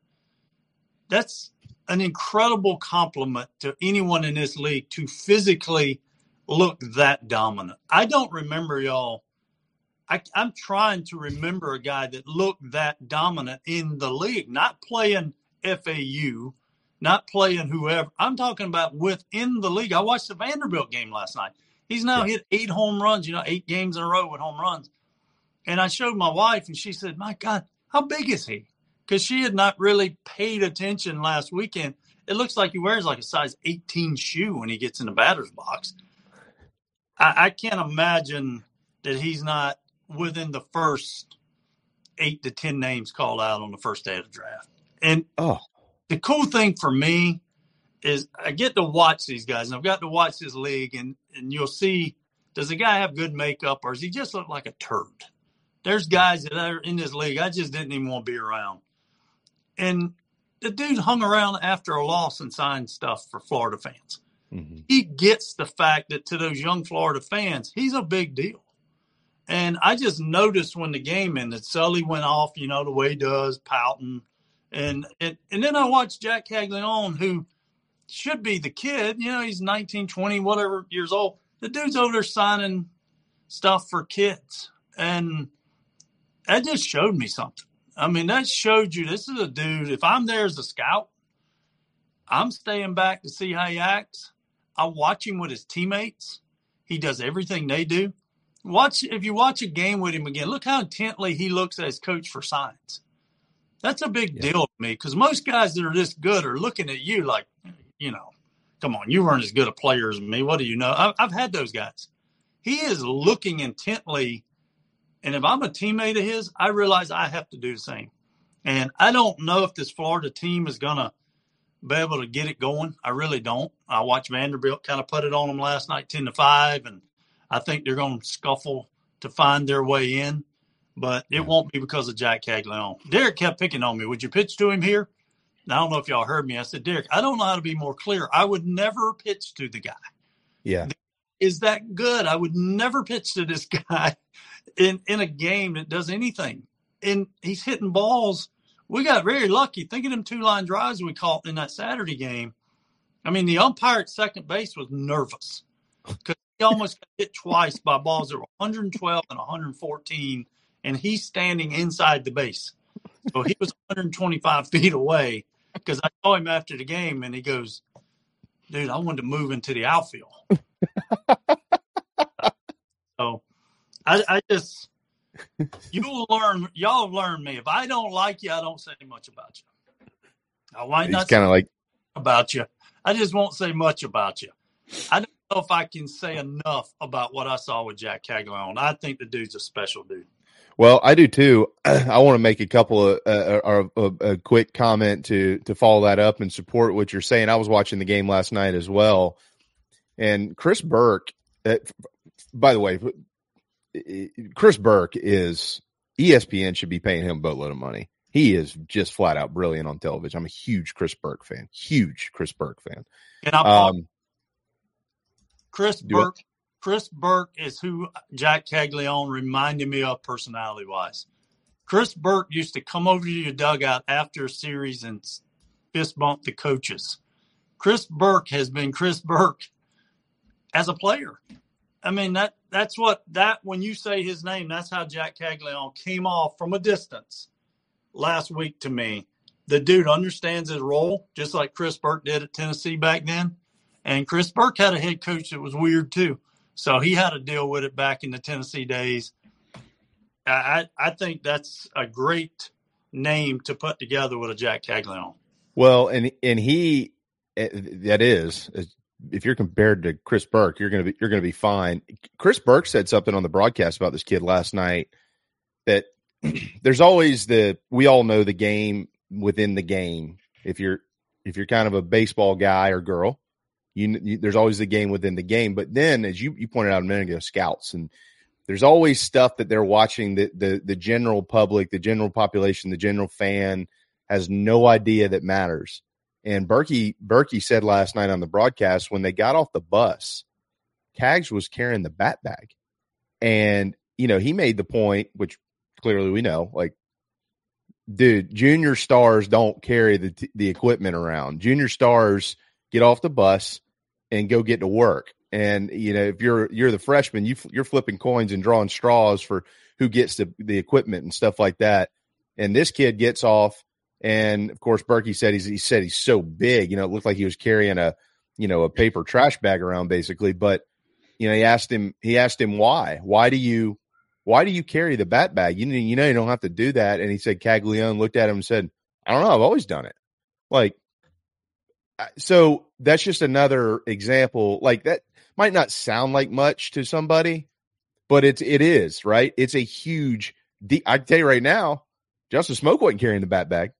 That's an incredible compliment to anyone in this league to physically look that dominant. I don't remember, y'all. I, I'm trying to remember a guy that looked that dominant in the league, not playing F A U, not playing whoever. I'm talking about within the league. I watched the Vanderbilt game last night. He's now yeah. hit eight home runs, you know, eight games in a row with home runs. And I showed my wife, and she said, my God, how big is he? Because she had not really paid attention last weekend. It looks like he wears like a size eighteen shoe when he gets in the batter's box. I, I can't imagine that he's not within the first eight to ten names called out on the first day of the draft. And oh. the cool thing for me is I get to watch these guys, and I've got to watch this league, and, and you'll see, does the guy have good makeup, or does he just look like a turd? There's guys that are in this league I just didn't even want to be around. And the dude hung around after a loss and signed stuff for Florida fans. Mm-hmm. He gets the fact that to those young Florida fans, he's a big deal. And I just noticed when the game ended, Sully went off, you know, the way he does, pouting. And, and, and then I watched Jack Caglianone, who should be the kid. You know, he's nineteen, twenty, whatever years old. The dude's over there signing stuff for kids. And that just showed me something. I mean, that showed you this is a dude. If I'm there as a scout, I'm staying back to see how he acts. I watch him with his teammates. He does everything they do. Watch if you watch a game with him again, look how intently he looks at his coach for signs. That's a big yeah. deal to me because most guys that are this good are looking at you like, you know, come on, you weren't as good a player as me. What do you know? I, I've had those guys. He is looking intently, and if I'm a teammate of his, I realize I have to do the same. And I don't know if this Florida team is going to be able to get it going. I really don't. I watched Vanderbilt kind of put it on them last night, ten to five, and I think they're going to scuffle to find their way in, but it won't be because of Jack Caglianone. Derek kept picking on me. Would you pitch to him here? I don't know if y'all heard me. I said, Derek, I don't know how to be more clear. I would never pitch to the guy. Yeah. Is that good? I would never pitch to this guy in, in a game that does anything. And he's hitting balls. We got very lucky. Think of them two-line drives we caught in that Saturday game. I mean, the umpire at second base was nervous because he almost got hit twice by balls that were one twelve and one fourteen, and he's standing inside the base. So he was one hundred twenty-five feet away because I saw him after the game, and he goes, dude, I wanted to move into the outfield. So I, I just – you'll learn – y'all have learned me. If I don't like you, I don't say much about you. I might He's not say like about you. I just won't say much about you. I don't know if I can say enough about what I saw with Jack Caglianone. I think the dude's a special dude. Well, I do too. I want to make a couple of uh, or a, a quick comment to to follow that up and support what you're saying. I was watching the game last night as well, and Chris Burke. Uh, by the way, Chris Burke is E S P N should be paying him a boatload of money. He is just flat out brilliant on television. I'm a huge Chris Burke fan. Huge Chris Burke fan. And I'm um, Chris Burke. It. Chris Burke is who Jack Caglianone reminded me of personality-wise. Chris Burke used to come over to your dugout after a series and fist bump the coaches. Chris Burke has been Chris Burke as a player. I mean, that that's what that when you say his name, that's how Jack Caglianone came off from a distance last week to me. The dude understands his role, just like Chris Burke did at Tennessee back then. And Chris Burke had a head coach that was weird too. So he had to deal with it back in the Tennessee days. I I think that's a great name to put together with a Jack Caglianone. Well, and and he that is if you're compared to Chris Burke, you're gonna be you're gonna be fine. Chris Burke said something on the broadcast about this kid last night that there's always the we all know the game within the game. If you're if you're kind of a baseball guy or girl. You, you, there's always the game within the game. But then, as you, you pointed out a minute ago, scouts, and there's always stuff that they're watching that the, the general public, the general population, the general fan has no idea that matters. And Berkey, Berkey said last night on the broadcast when they got off the bus, Cags was carrying the bat bag. And, you know, he made the point, which clearly we know, like, dude, junior stars don't carry the the equipment around. Junior stars get off the bus and go get to work. And, you know, if you're, you're the freshman, you, you're flipping coins and drawing straws for who gets the, the equipment and stuff like that. And this kid gets off. And of course, Berkey said he's, he said he's so big, you know, it looked like he was carrying a, you know, a paper trash bag around basically. But, you know, he asked him, he asked him why, why do you, why do you carry the bat bag? You know, you know, you don't have to do that. And he said, Caglianone looked at him and said, I don't know. I've always done it. Like, so that's just another example. Like that might not sound like much to somebody, but it's, it is, right? It's a huge, de- I can tell you right now, Justin Smoke wasn't carrying the bat bag.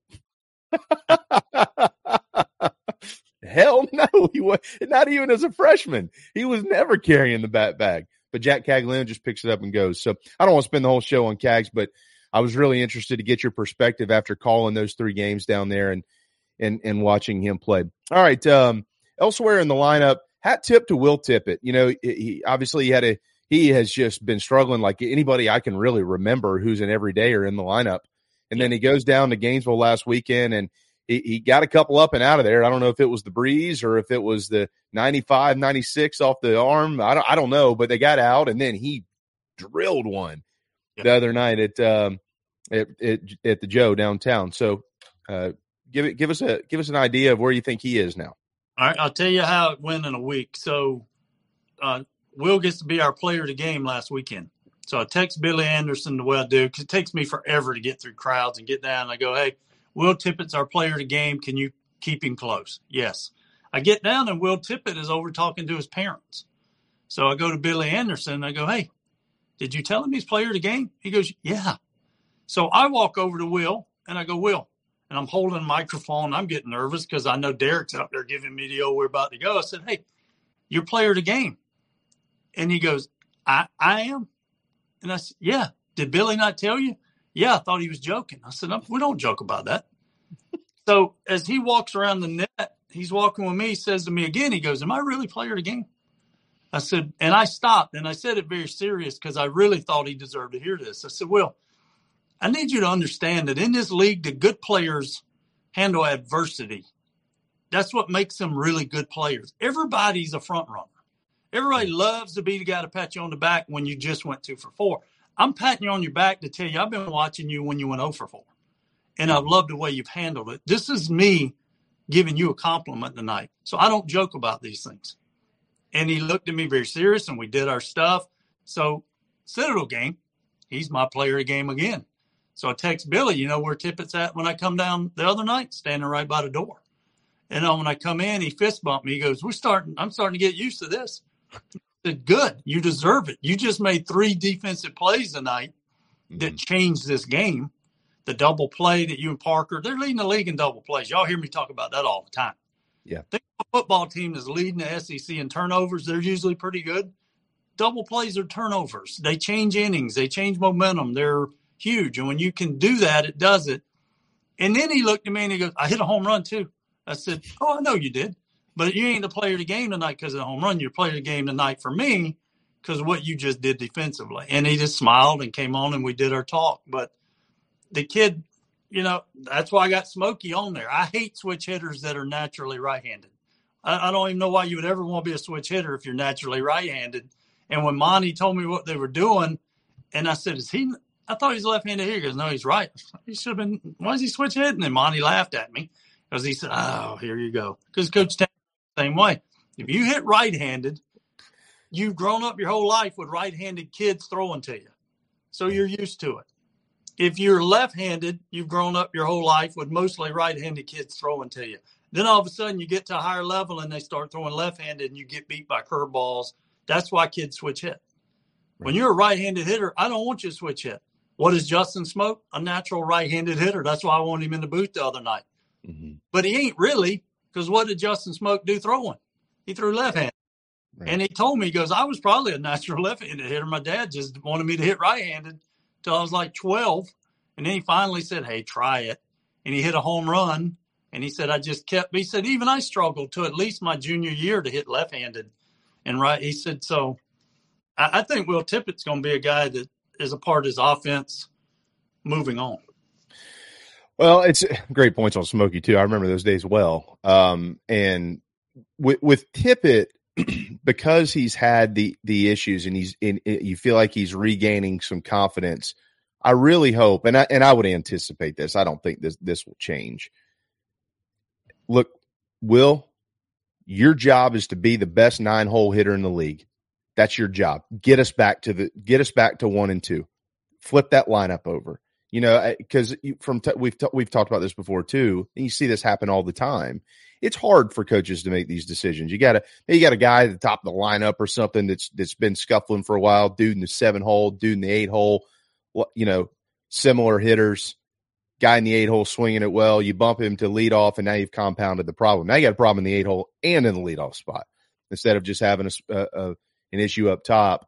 Hell no, he was not even as a freshman. He was never carrying the bat bag. but Jack Cagliano just picks it up and goes. So I don't want to spend the whole show on Cags, but I was really interested to get your perspective after calling those three games down there and and and watching him play. All right, um, elsewhere in the lineup, hat tip to Will Tippett. You know, he obviously he had a he has just been struggling like anybody I can really remember who's an everydayer in the lineup. And then he goes down to Gainesville last weekend, and he, he got a couple up and out of there. I don't know if it was the breeze or if it was the ninety-five, ninety-six off the arm. I don't, I don't know, but they got out, and then he drilled one yeah. the other night at, um, at, at at the Joe downtown. So uh, give it, give us a give us an idea of where you think he is now. All right, I'll tell you how it went in a week. So uh, Will gets to be our player of the game last weekend. So I text Billy Anderson the way I do, because it takes me forever to get through crowds and get down. And I go, hey, Will Tippett's our player of the game. Can you keep him close? Yes. I get down, and Will Tippett is over talking to his parents. So I go to Billy Anderson, and I go, hey, did you tell him he's player of the game? He goes, yeah. So I walk over to Will, and I go, Will, and I'm holding a microphone. I'm getting nervous because I know Derek's out there giving me the, oh, we're about to go. I said, hey, you're player of the game. And he goes, I, I am? And I said, yeah. Did Billy not tell you? Yeah, I thought he was joking. I said, no, we don't joke about that. So as he walks around the net, he's walking with me. He says to me again, he goes, am I really player of the game? I said, and I stopped, and I said it very serious because I really thought he deserved to hear this. I said, Will, I need you to understand that in this league, the good players handle adversity. That's what makes them really good players. Everybody's a front runner. Everybody loves to be the guy to pat you on the back when you just went two for four. I'm patting you on your back to tell you I've been watching you when you went oh for four, and I've loved the way you've handled it. This is me giving you a compliment tonight, so I don't joke about these things. And he looked at me very serious, and we did our stuff. So Citadel game, he's my player of the game again. So I text Billy, you know where Tippett's at when I come down the other night, standing right by the door. And when I come in, he fist bumped me. He goes, "We're starting. I'm starting to get used to this." I said, good. You deserve it. You just made three defensive plays tonight that mm-hmm. changed this game. The double play that you and Parker, they're leading the league in double plays. Y'all hear me talk about that all the time. Yeah. Think of a football team that's leading the S E C in turnovers. They're usually pretty good. Double plays are turnovers. They change innings. They change momentum. They're huge. And when you can do that, it does it. And then he looked at me and he goes, I hit a home run too. I said, oh, I know you did. But you ain't the player of the game tonight because of the home run. You're player of the game tonight for me because of what you just did defensively. And he just smiled and came on and we did our talk. But the kid, you know, that's why I got Smokey on there. I hate switch hitters that are naturally right-handed. I, I don't even know why you would ever want to be a switch hitter if you're naturally right-handed. And when Monty told me what they were doing, and I said, is he – I thought he was left-handed here. He goes, no, he's right. He should have been – why is he switch hitting? And Monty laughed at me because he said, oh, here you go. Because Coach Tanner, same way. If you hit right-handed, you've grown up your whole life with right-handed kids throwing to you. So you're used to it. If you're left-handed, you've grown up your whole life with mostly right-handed kids throwing to you. Then all of a sudden you get to a higher level and they start throwing left-handed and you get beat by curveballs. That's why kids switch hit. Right. When you're a right-handed hitter, I don't want you to switch hit. What is Justin Smoke? A natural right-handed hitter. That's why I wanted him in the booth the other night. Mm-hmm. But he ain't really. Because what did Justin Smoke do throwing? He threw left-handed. Right. And he told me, he goes, I was probably a natural left-handed hitter. My dad just wanted me to hit right-handed until I was like twelve. And then he finally said, hey, try it. And he hit a home run. And he said, I just kept – he said, even I struggled to at least my junior year to hit left-handed. And right, he said, so I, I think Will Tippett's going to be a guy that is a part of his offense moving on. Well, it's great points on Smokey, too. I remember those days well. Um, and with, with Tippett, because he's had the the issues and he's in, you feel like he's regaining some confidence, I really hope, and I, and I would anticipate this. I don't think this this will change. Look, Will, your job is to be the best nine-hole hitter in the league. That's your job. Get us back to the get us back to one and two. Flip that lineup over. You know, because from t- we've t- we've talked about this before too, and you see this happen all the time. It's hard for coaches to make these decisions. You got to you got a guy at the top of the lineup or something that's that's been scuffling for a while. Dude in the seven hole, dude in the eight hole. You know, similar hitters. Guy in the eight hole swinging it well. You bump him to lead off, and now you've compounded the problem. Now you got a problem in the eight hole and in the leadoff spot instead of just having a, a, a an issue up top.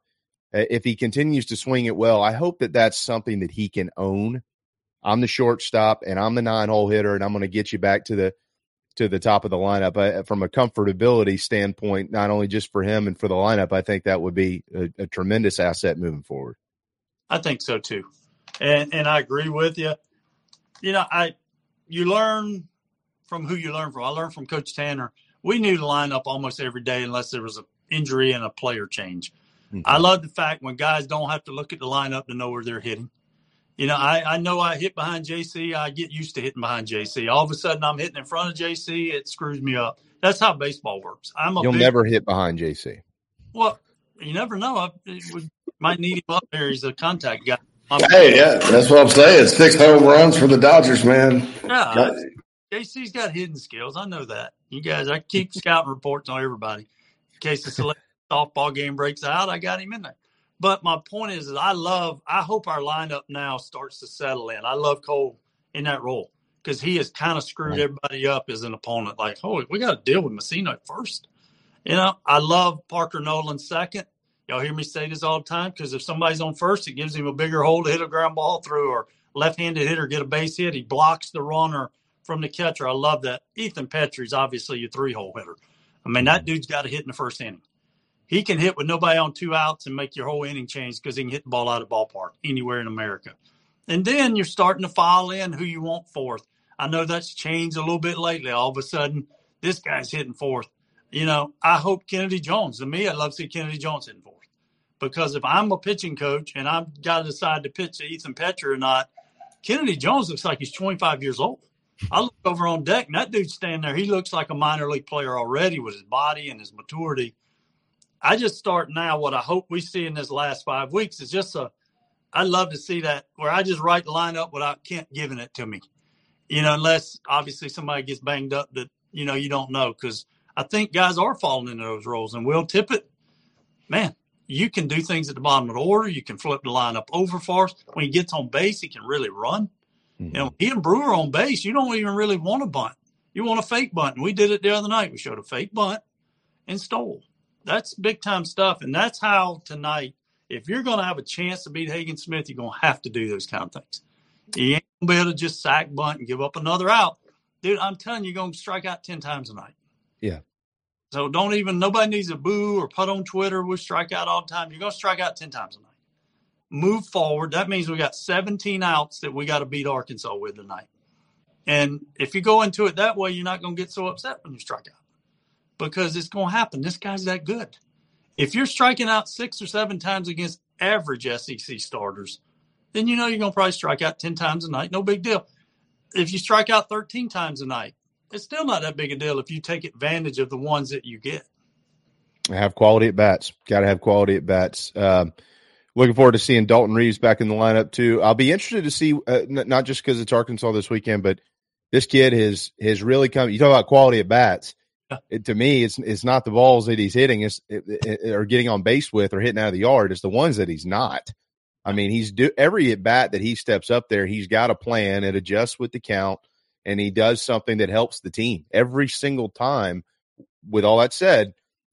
if he continues to swing it well, I hope that that's something that he can own. I'm the shortstop, and I'm the nine-hole hitter, and I'm going to get you back to the to the top of the lineup. I, from a comfortability standpoint, not only just for him and for the lineup, I think that would be a, a tremendous asset moving forward. I think so too, and and I agree with you. You know, I you learn from who you learn from. I learned from Coach Tanner. We knew the lineup almost every day unless there was an injury and a player change. Mm-hmm. I love the fact when guys don't have to look at the lineup to know where they're hitting. You know, I, I know I hit behind J C. I get used to hitting behind J C. All of a sudden, I'm hitting in front of J C. It screws me up. That's how baseball works. I'm a You'll big, never hit behind J C. Well, you never know. I, we might need him up there. He's a contact guy. I'm, hey, yeah, that's what I'm saying. Six home runs for the Dodgers, man. Yeah, Got, J C's got hidden skills. I know that. You guys, I keep scouting reports on everybody. In case the select softball game breaks out, I got him in there. But my point is, is I love, I hope our lineup now starts to settle in. I love Cole in that role because he has kind of screwed everybody up as an opponent. Like, oh, we got to deal with Messina at first. You know, I love Parker Nolan second. Y'all hear me say this all the time because if somebody's on first, it gives him a bigger hole to hit a ground ball through, or left-handed hitter get a base hit. He blocks the runner from the catcher. I love that. Ethan Petrie's obviously your three-hole hitter. I mean, that dude's got to hit in the first inning. He can hit with nobody on two outs and make your whole inning change because he can hit the ball out of the ballpark anywhere in America. And then you're starting to file in who you want fourth. I know that's changed a little bit lately. All of a sudden, this guy's hitting fourth. You know, I hope Kennedy Jones. To me, I'd love to see Kennedy Jones hitting fourth. Because if I'm a pitching coach and I've got to decide to pitch to Ethan Petrie or not, Kennedy Jones looks like he's twenty-five years old. I look over on deck, and that dude's standing there. He looks like a minor league player already with his body and his maturity. I just start now what I hope we see in this last five weeks is just a – I'd love to see that where I just write the lineup without Kent giving it to me, you know, unless obviously somebody gets banged up that, you know, you don't know. Because I think guys are falling into those roles. And Will Tippett, man, you can do things at the bottom of the order. You can flip the lineup over for us. When he gets on base, he can really run. Mm-hmm. You know, he and Brewer on base, you don't even really want a bunt. You want a fake bunt. And we did it the other night. We showed a fake bunt and stole. That's big-time stuff, and that's how tonight, if you're going to have a chance to beat Hagen Smith, you're going to have to do those kind of things. You ain't going to be able to just sack bunt and give up another out. Dude, I'm telling you, you're going to strike out ten times a night. Yeah. So don't even – nobody needs a boo or put on Twitter, we strike out all the time. You're going to strike out ten times a night. Move forward. That means we got seventeen outs that we got to beat Arkansas with tonight. And if you go into it that way, you're not going to get so upset when you strike out. Because it's going to happen. This guy's that good. If you're striking out six or seven times against average S E C starters, then you know you're going to probably strike out ten times a night. No big deal. If you strike out thirteen times a night, it's still not that big a deal if you take advantage of the ones that you get. Have quality at bats. Got to have quality at bats. Um, looking forward to seeing Dalton Reeves back in the lineup too. I'll be interested to see, uh, n- not just because it's Arkansas this weekend, but this kid has has really come. You talk about quality at bats. It, to me, it's it's not the balls that he's hitting is it, it, or getting on base with or hitting out of the yard. It's the ones that he's not. I mean, he's do every at bat that he steps up there, he's got a plan. It adjusts with the count, and he does something that helps the team every single time. With all that said,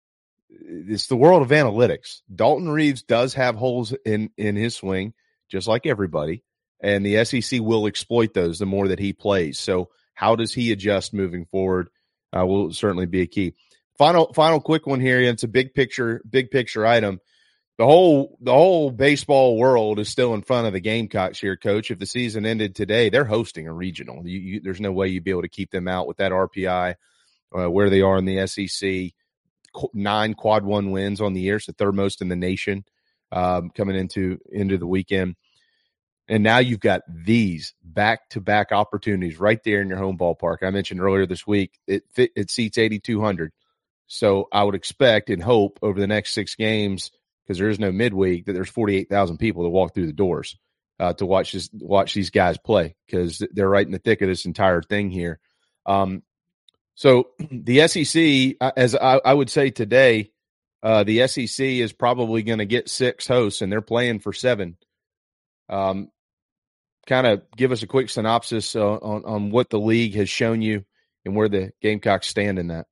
it's the world of analytics. Dalton Reeves does have holes in in his swing, just like everybody, and the S E C will exploit those the more that he plays. So, how does he adjust moving forward? Uh, will certainly be a key. Final, final quick one here. It's a big picture, big picture item. The whole, the whole baseball world is still in front of the Gamecocks here, Coach. If the season ended today, they're hosting a regional. You, you, there's no way you'd be able to keep them out with that R P I, uh, where they are in the S E C. Nine quad one wins on the year, so third most in the nation, um, coming into into the weekend. And now you've got these back-to-back opportunities right there in your home ballpark. I mentioned earlier this week, it fit, it seats eighty-two hundred. So I would expect and hope over the next six games, because there is no midweek, that there's forty-eight thousand people that walk through the doors uh, to watch this, watch these guys play, because they're right in the thick of this entire thing here. Um, so the S E C, as I, I would say today, uh, the S E C is probably going to get six hosts, and they're playing for seven. Um, kind of give us a quick synopsis uh, on, on what the league has shown you and where the Gamecocks stand in that.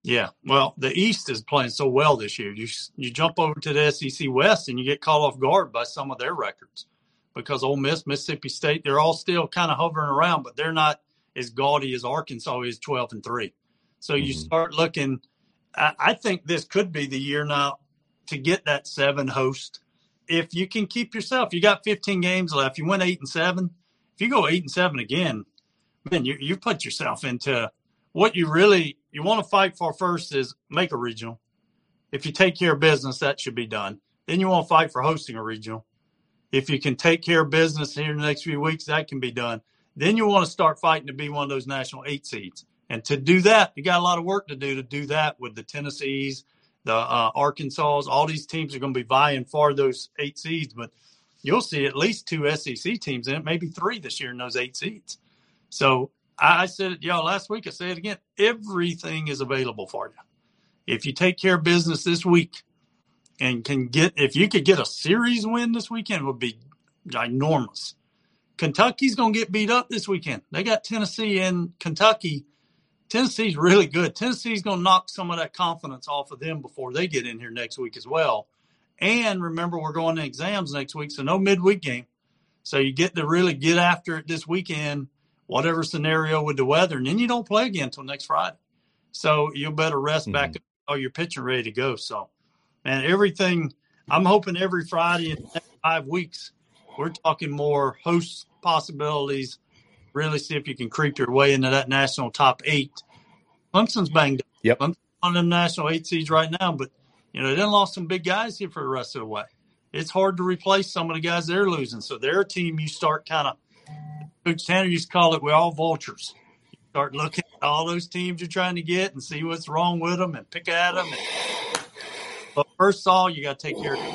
Yeah, well, the East is playing so well this year. You you jump over to the S E C West and you get caught off guard by some of their records because Ole Miss, Mississippi State, they're all still kind of hovering around, but they're not as gaudy as Arkansas is twelve and three. So you mm-hmm. start looking. I, I think this could be the year now to get that seven host. If you can keep yourself, you got fifteen games left. You went eight and seven. If you go eight and seven again, man, you you put yourself into what you really you want to fight for first is make a regional. If you take care of business, that should be done. Then you want to fight for hosting a regional. If you can take care of business here in the next few weeks, that can be done. Then you want to start fighting to be one of those national eight seeds. And to do that, you got a lot of work to do to do that with the Tennessees, the uh, Arkansas. All these teams are going to be vying for those eight seeds. But you'll see at least two S E C teams in it, maybe three this year in those eight seeds. So I said it, y'all, last week. I say it again. Everything is available for you. If you take care of business this week and can get, if you could get a series win this weekend, it would be ginormous. Kentucky's going to get beat up this weekend. They got Tennessee and Kentucky. Tennessee's really good. Tennessee's going to knock some of that confidence off of them before they get in here next week as well. And remember, we're going to exams next week, so no midweek game. So you get to really get after it this weekend, whatever scenario with the weather, and then you don't play again until next Friday. So you'll better rest mm-hmm. back up or you're pitching ready to go. So, man, everything – I'm hoping every Friday in the next five weeks we're talking more host possibilities, really see if you can creep your way into that national top eight. Clemson's banged up. Yep. Clemson's on them national eight seeds right now, but, you know, they done lost some big guys here for the rest of the way. It's hard to replace some of the guys they're losing. So they're a team you start kind of – Coach Tanner used to call it, we're all vultures. You start looking at all those teams you're trying to get and see what's wrong with them and pick at them. And, but first of all, you got to take care of them.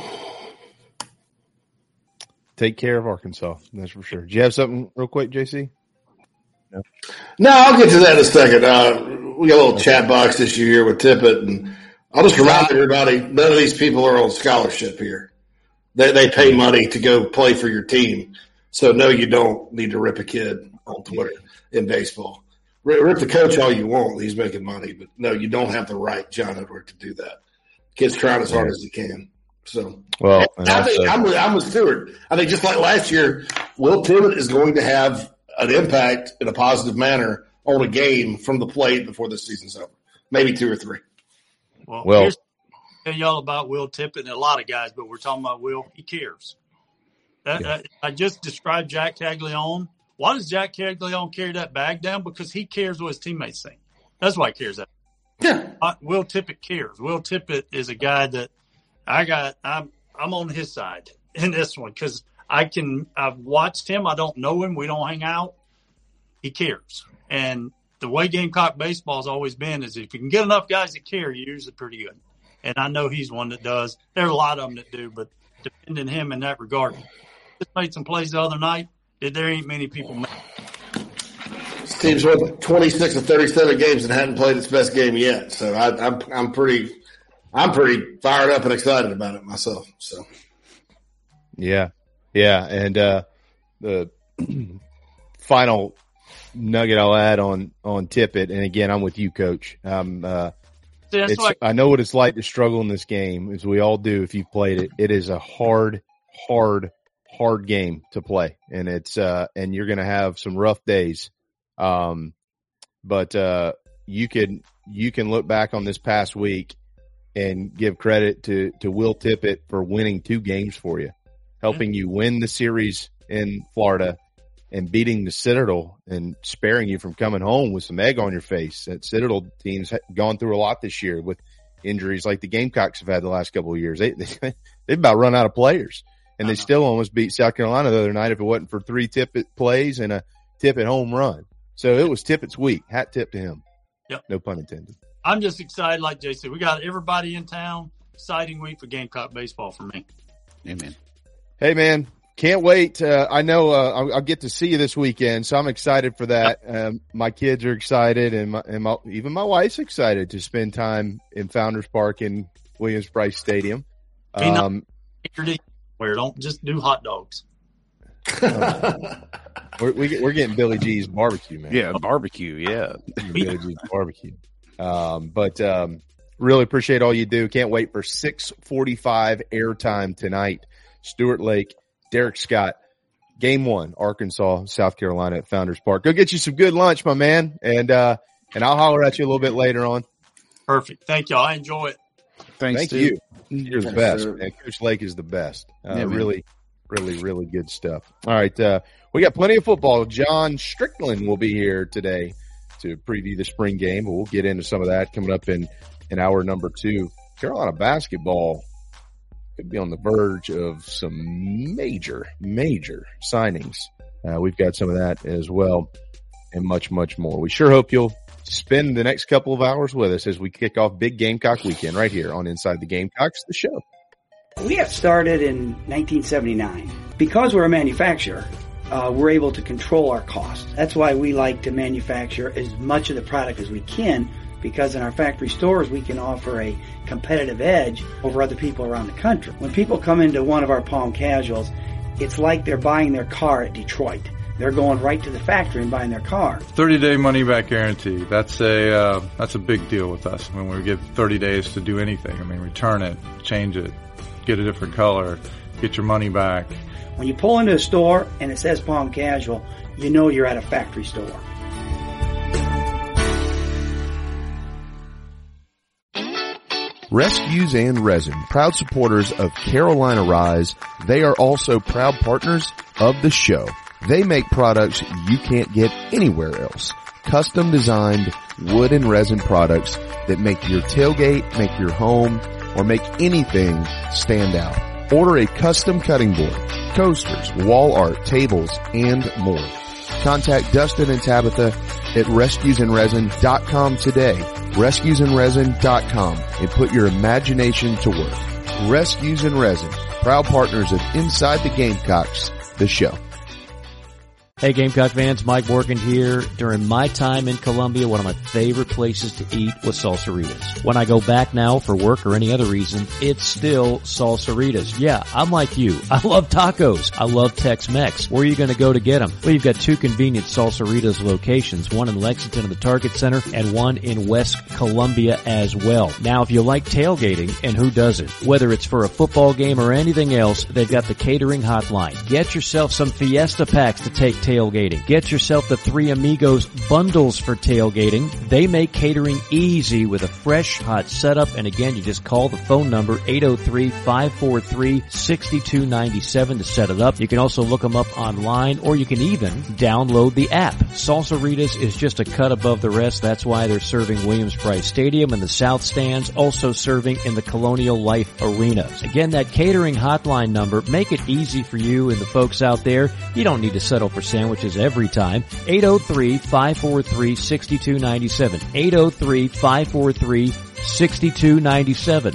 Take care of Arkansas, that's for sure. Do you have something real quick, J C? No, no I'll get to that in a second. Uh, we got a little chat box this year with Tippett, and I'll just remind everybody, none of these people are on scholarship here. They they pay money to go play for your team. So, no, you don't need to rip a kid on Twitter in baseball. Rip, rip the coach all you want. He's making money. But, no, you don't have the right, John Edward, to do that. Kid's trying as hard as he can. So, well, I think I'm with, I'm with Stewart. I think just like last year, Will Tippett is going to have an impact in a positive manner on a game from the plate before the season's over. Maybe two or three. Well, well here's tell y'all about Will Tippett and a lot of guys, but we're talking about Will. He cares. That, yeah. I, I just described Jack Caglione. Why does Jack Caglione carry that bag down? Because he cares what his teammates think. That's why he cares that. Yeah. Uh, Will Tippett cares. Will Tippett is a guy that I got. I'm I'm on his side in this one because I can. I've watched him. I don't know him. We don't hang out. He cares, and the way Gamecock baseball has always been is if you can get enough guys that care, you're usually pretty good. And I know he's one that does. There are a lot of them that do, but depending on him in that regard. Just made some plays the other night that there ain't many people make. This team's won twenty-six of thirty-seven games and hadn't played its best game yet. So I, I'm I'm pretty I'm pretty fired up and excited about it myself. So yeah, yeah, and uh, the final nugget I'll add on on Tippett, and again, I'm with you, Coach. Um, uh, See, it's, like, I know what it's like to struggle in this game, as we all do if you've played it. It is a hard, hard. hard game to play, and it's uh and you're going to have some rough days, um but uh you can you can look back on this past week and give credit to to Will Tippett for winning two games for you, helping you win the series in Florida and beating the Citadel and sparing you from coming home with some egg on your face. That Citadel team's gone through a lot this year with injuries like the Gamecocks have had the last couple of years. They, they they've about run out of players. And they still almost beat South Carolina the other night if it wasn't for three Tippett plays and a Tippett home run. So it was Tippett's week. Hat tip to him. Yep. No pun intended. I'm just excited, like Jay said. We got everybody in town. Exciting week for Gamecock baseball for me. Amen. Hey, man. Can't wait. Uh, I know uh, I'll, I'll get to see you this weekend, so I'm excited for that. Um, my kids are excited, and, my, and my, even my wife's excited to spend time in Founders Park in Williams-Brice Stadium. Um, Where don't just do hot dogs. we're, we, we're getting Billy G's barbecue, man. Yeah, barbecue. Yeah, Billy G's barbecue. Um, but um, really appreciate all you do. Can't wait for six forty-five airtime tonight. Stuart Lake, Derek Scott, game one, Arkansas, South Carolina at Founders Park. Go get you some good lunch, my man, and uh, and I'll holler at you a little bit later on. Perfect. Thank you. I enjoy it. Thanks, Thank dude. you. You're the best, man. Coach Lake is the best. Uh, Yeah, man. really, really, really good stuff. All right. Uh, we got plenty of football. John Strickland will be here today to preview the spring game, but we'll get into some of that coming up in, in hour number two. Carolina basketball could be on the verge of some major, major signings. Uh, we've got some of that as well and much, much more. We sure hope you'll spend the next couple of hours with us as we kick off Big Gamecock Weekend right here on Inside the Gamecocks, the show. We got started in nineteen seventy-nine. Because we're a manufacturer, uh, we're able to control our costs. That's why we like to manufacture as much of the product as we can, because in our factory stores we can offer a competitive edge over other people around the country. When people come into one of our Palm Casuals, it's like they're buying their car at Detroit. They're going right to the factory and buying their car. thirty-day money-back guarantee. That's a uh, that's a big deal with us. I mean, we give thirty days to do anything. I mean, return it, change it, get a different color, get your money back. When you pull into a store and it says Palm Casual, you know you're at a factory store. Rescues and Resin, proud supporters of Carolina Rise. They are also proud partners of the show. They make products you can't get anywhere else. Custom designed wood and resin products that make your tailgate, make your home, or make anything stand out. Order a custom cutting board, coasters, wall art, tables, and more. Contact Dustin and Tabitha at rescues and resin dot com today. rescues and resin dot com, and put your imagination to work. Rescues and Resin, proud partners of Inside the Gamecocks, the show. Hey Gamecock fans, Mike Morgan here. During my time in Columbia, one of my favorite places to eat was Salsaritas. When I go back now for work or any other reason, it's still Salsaritas. Yeah, I'm like you. I love tacos. I love Tex-Mex. Where are you going to go to get them? Well, you've got two convenient Salsaritas locations, one in Lexington at the Target Center and one in West Columbia as well. Now, if you like tailgating, and who doesn't, whether it's for a football game or anything else, they've got the catering hotline. Get yourself some Fiesta packs to take tailgating. Get yourself the Three Amigos bundles for tailgating. They make catering easy with a fresh, hot setup. And again, you just call the phone number eight oh three, five four three, six two nine seven to set it up. You can also look them up online, or you can even download the app. Salsaritas is just a cut above the rest. That's why they're serving Williams-Brice Stadium and the South Stands, also serving in the Colonial Life Arena. Again, that catering hotline number, make it easy for you and the folks out there. You don't need to settle for sandwiches every time. eight oh three, five four three, six two nine seven. eight oh three, five four three, six two nine seven.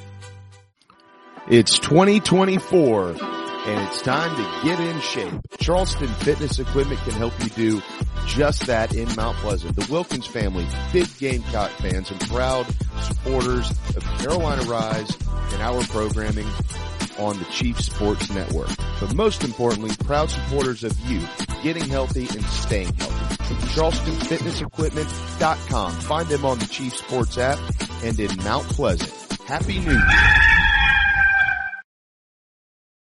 It's twenty twenty-four, and it's time to get in shape. Charleston Fitness Equipment can help you do just that in Mount Pleasant. The Wilkins family, big Gamecock fans and proud supporters of Carolina Rise and our programming on the Chief Sports Network. But most importantly, proud supporters of you getting healthy and staying healthy. Charleston Fitness Equipment dot com. Find them on the Chief Sports app and in Mount Pleasant. Happy New Year.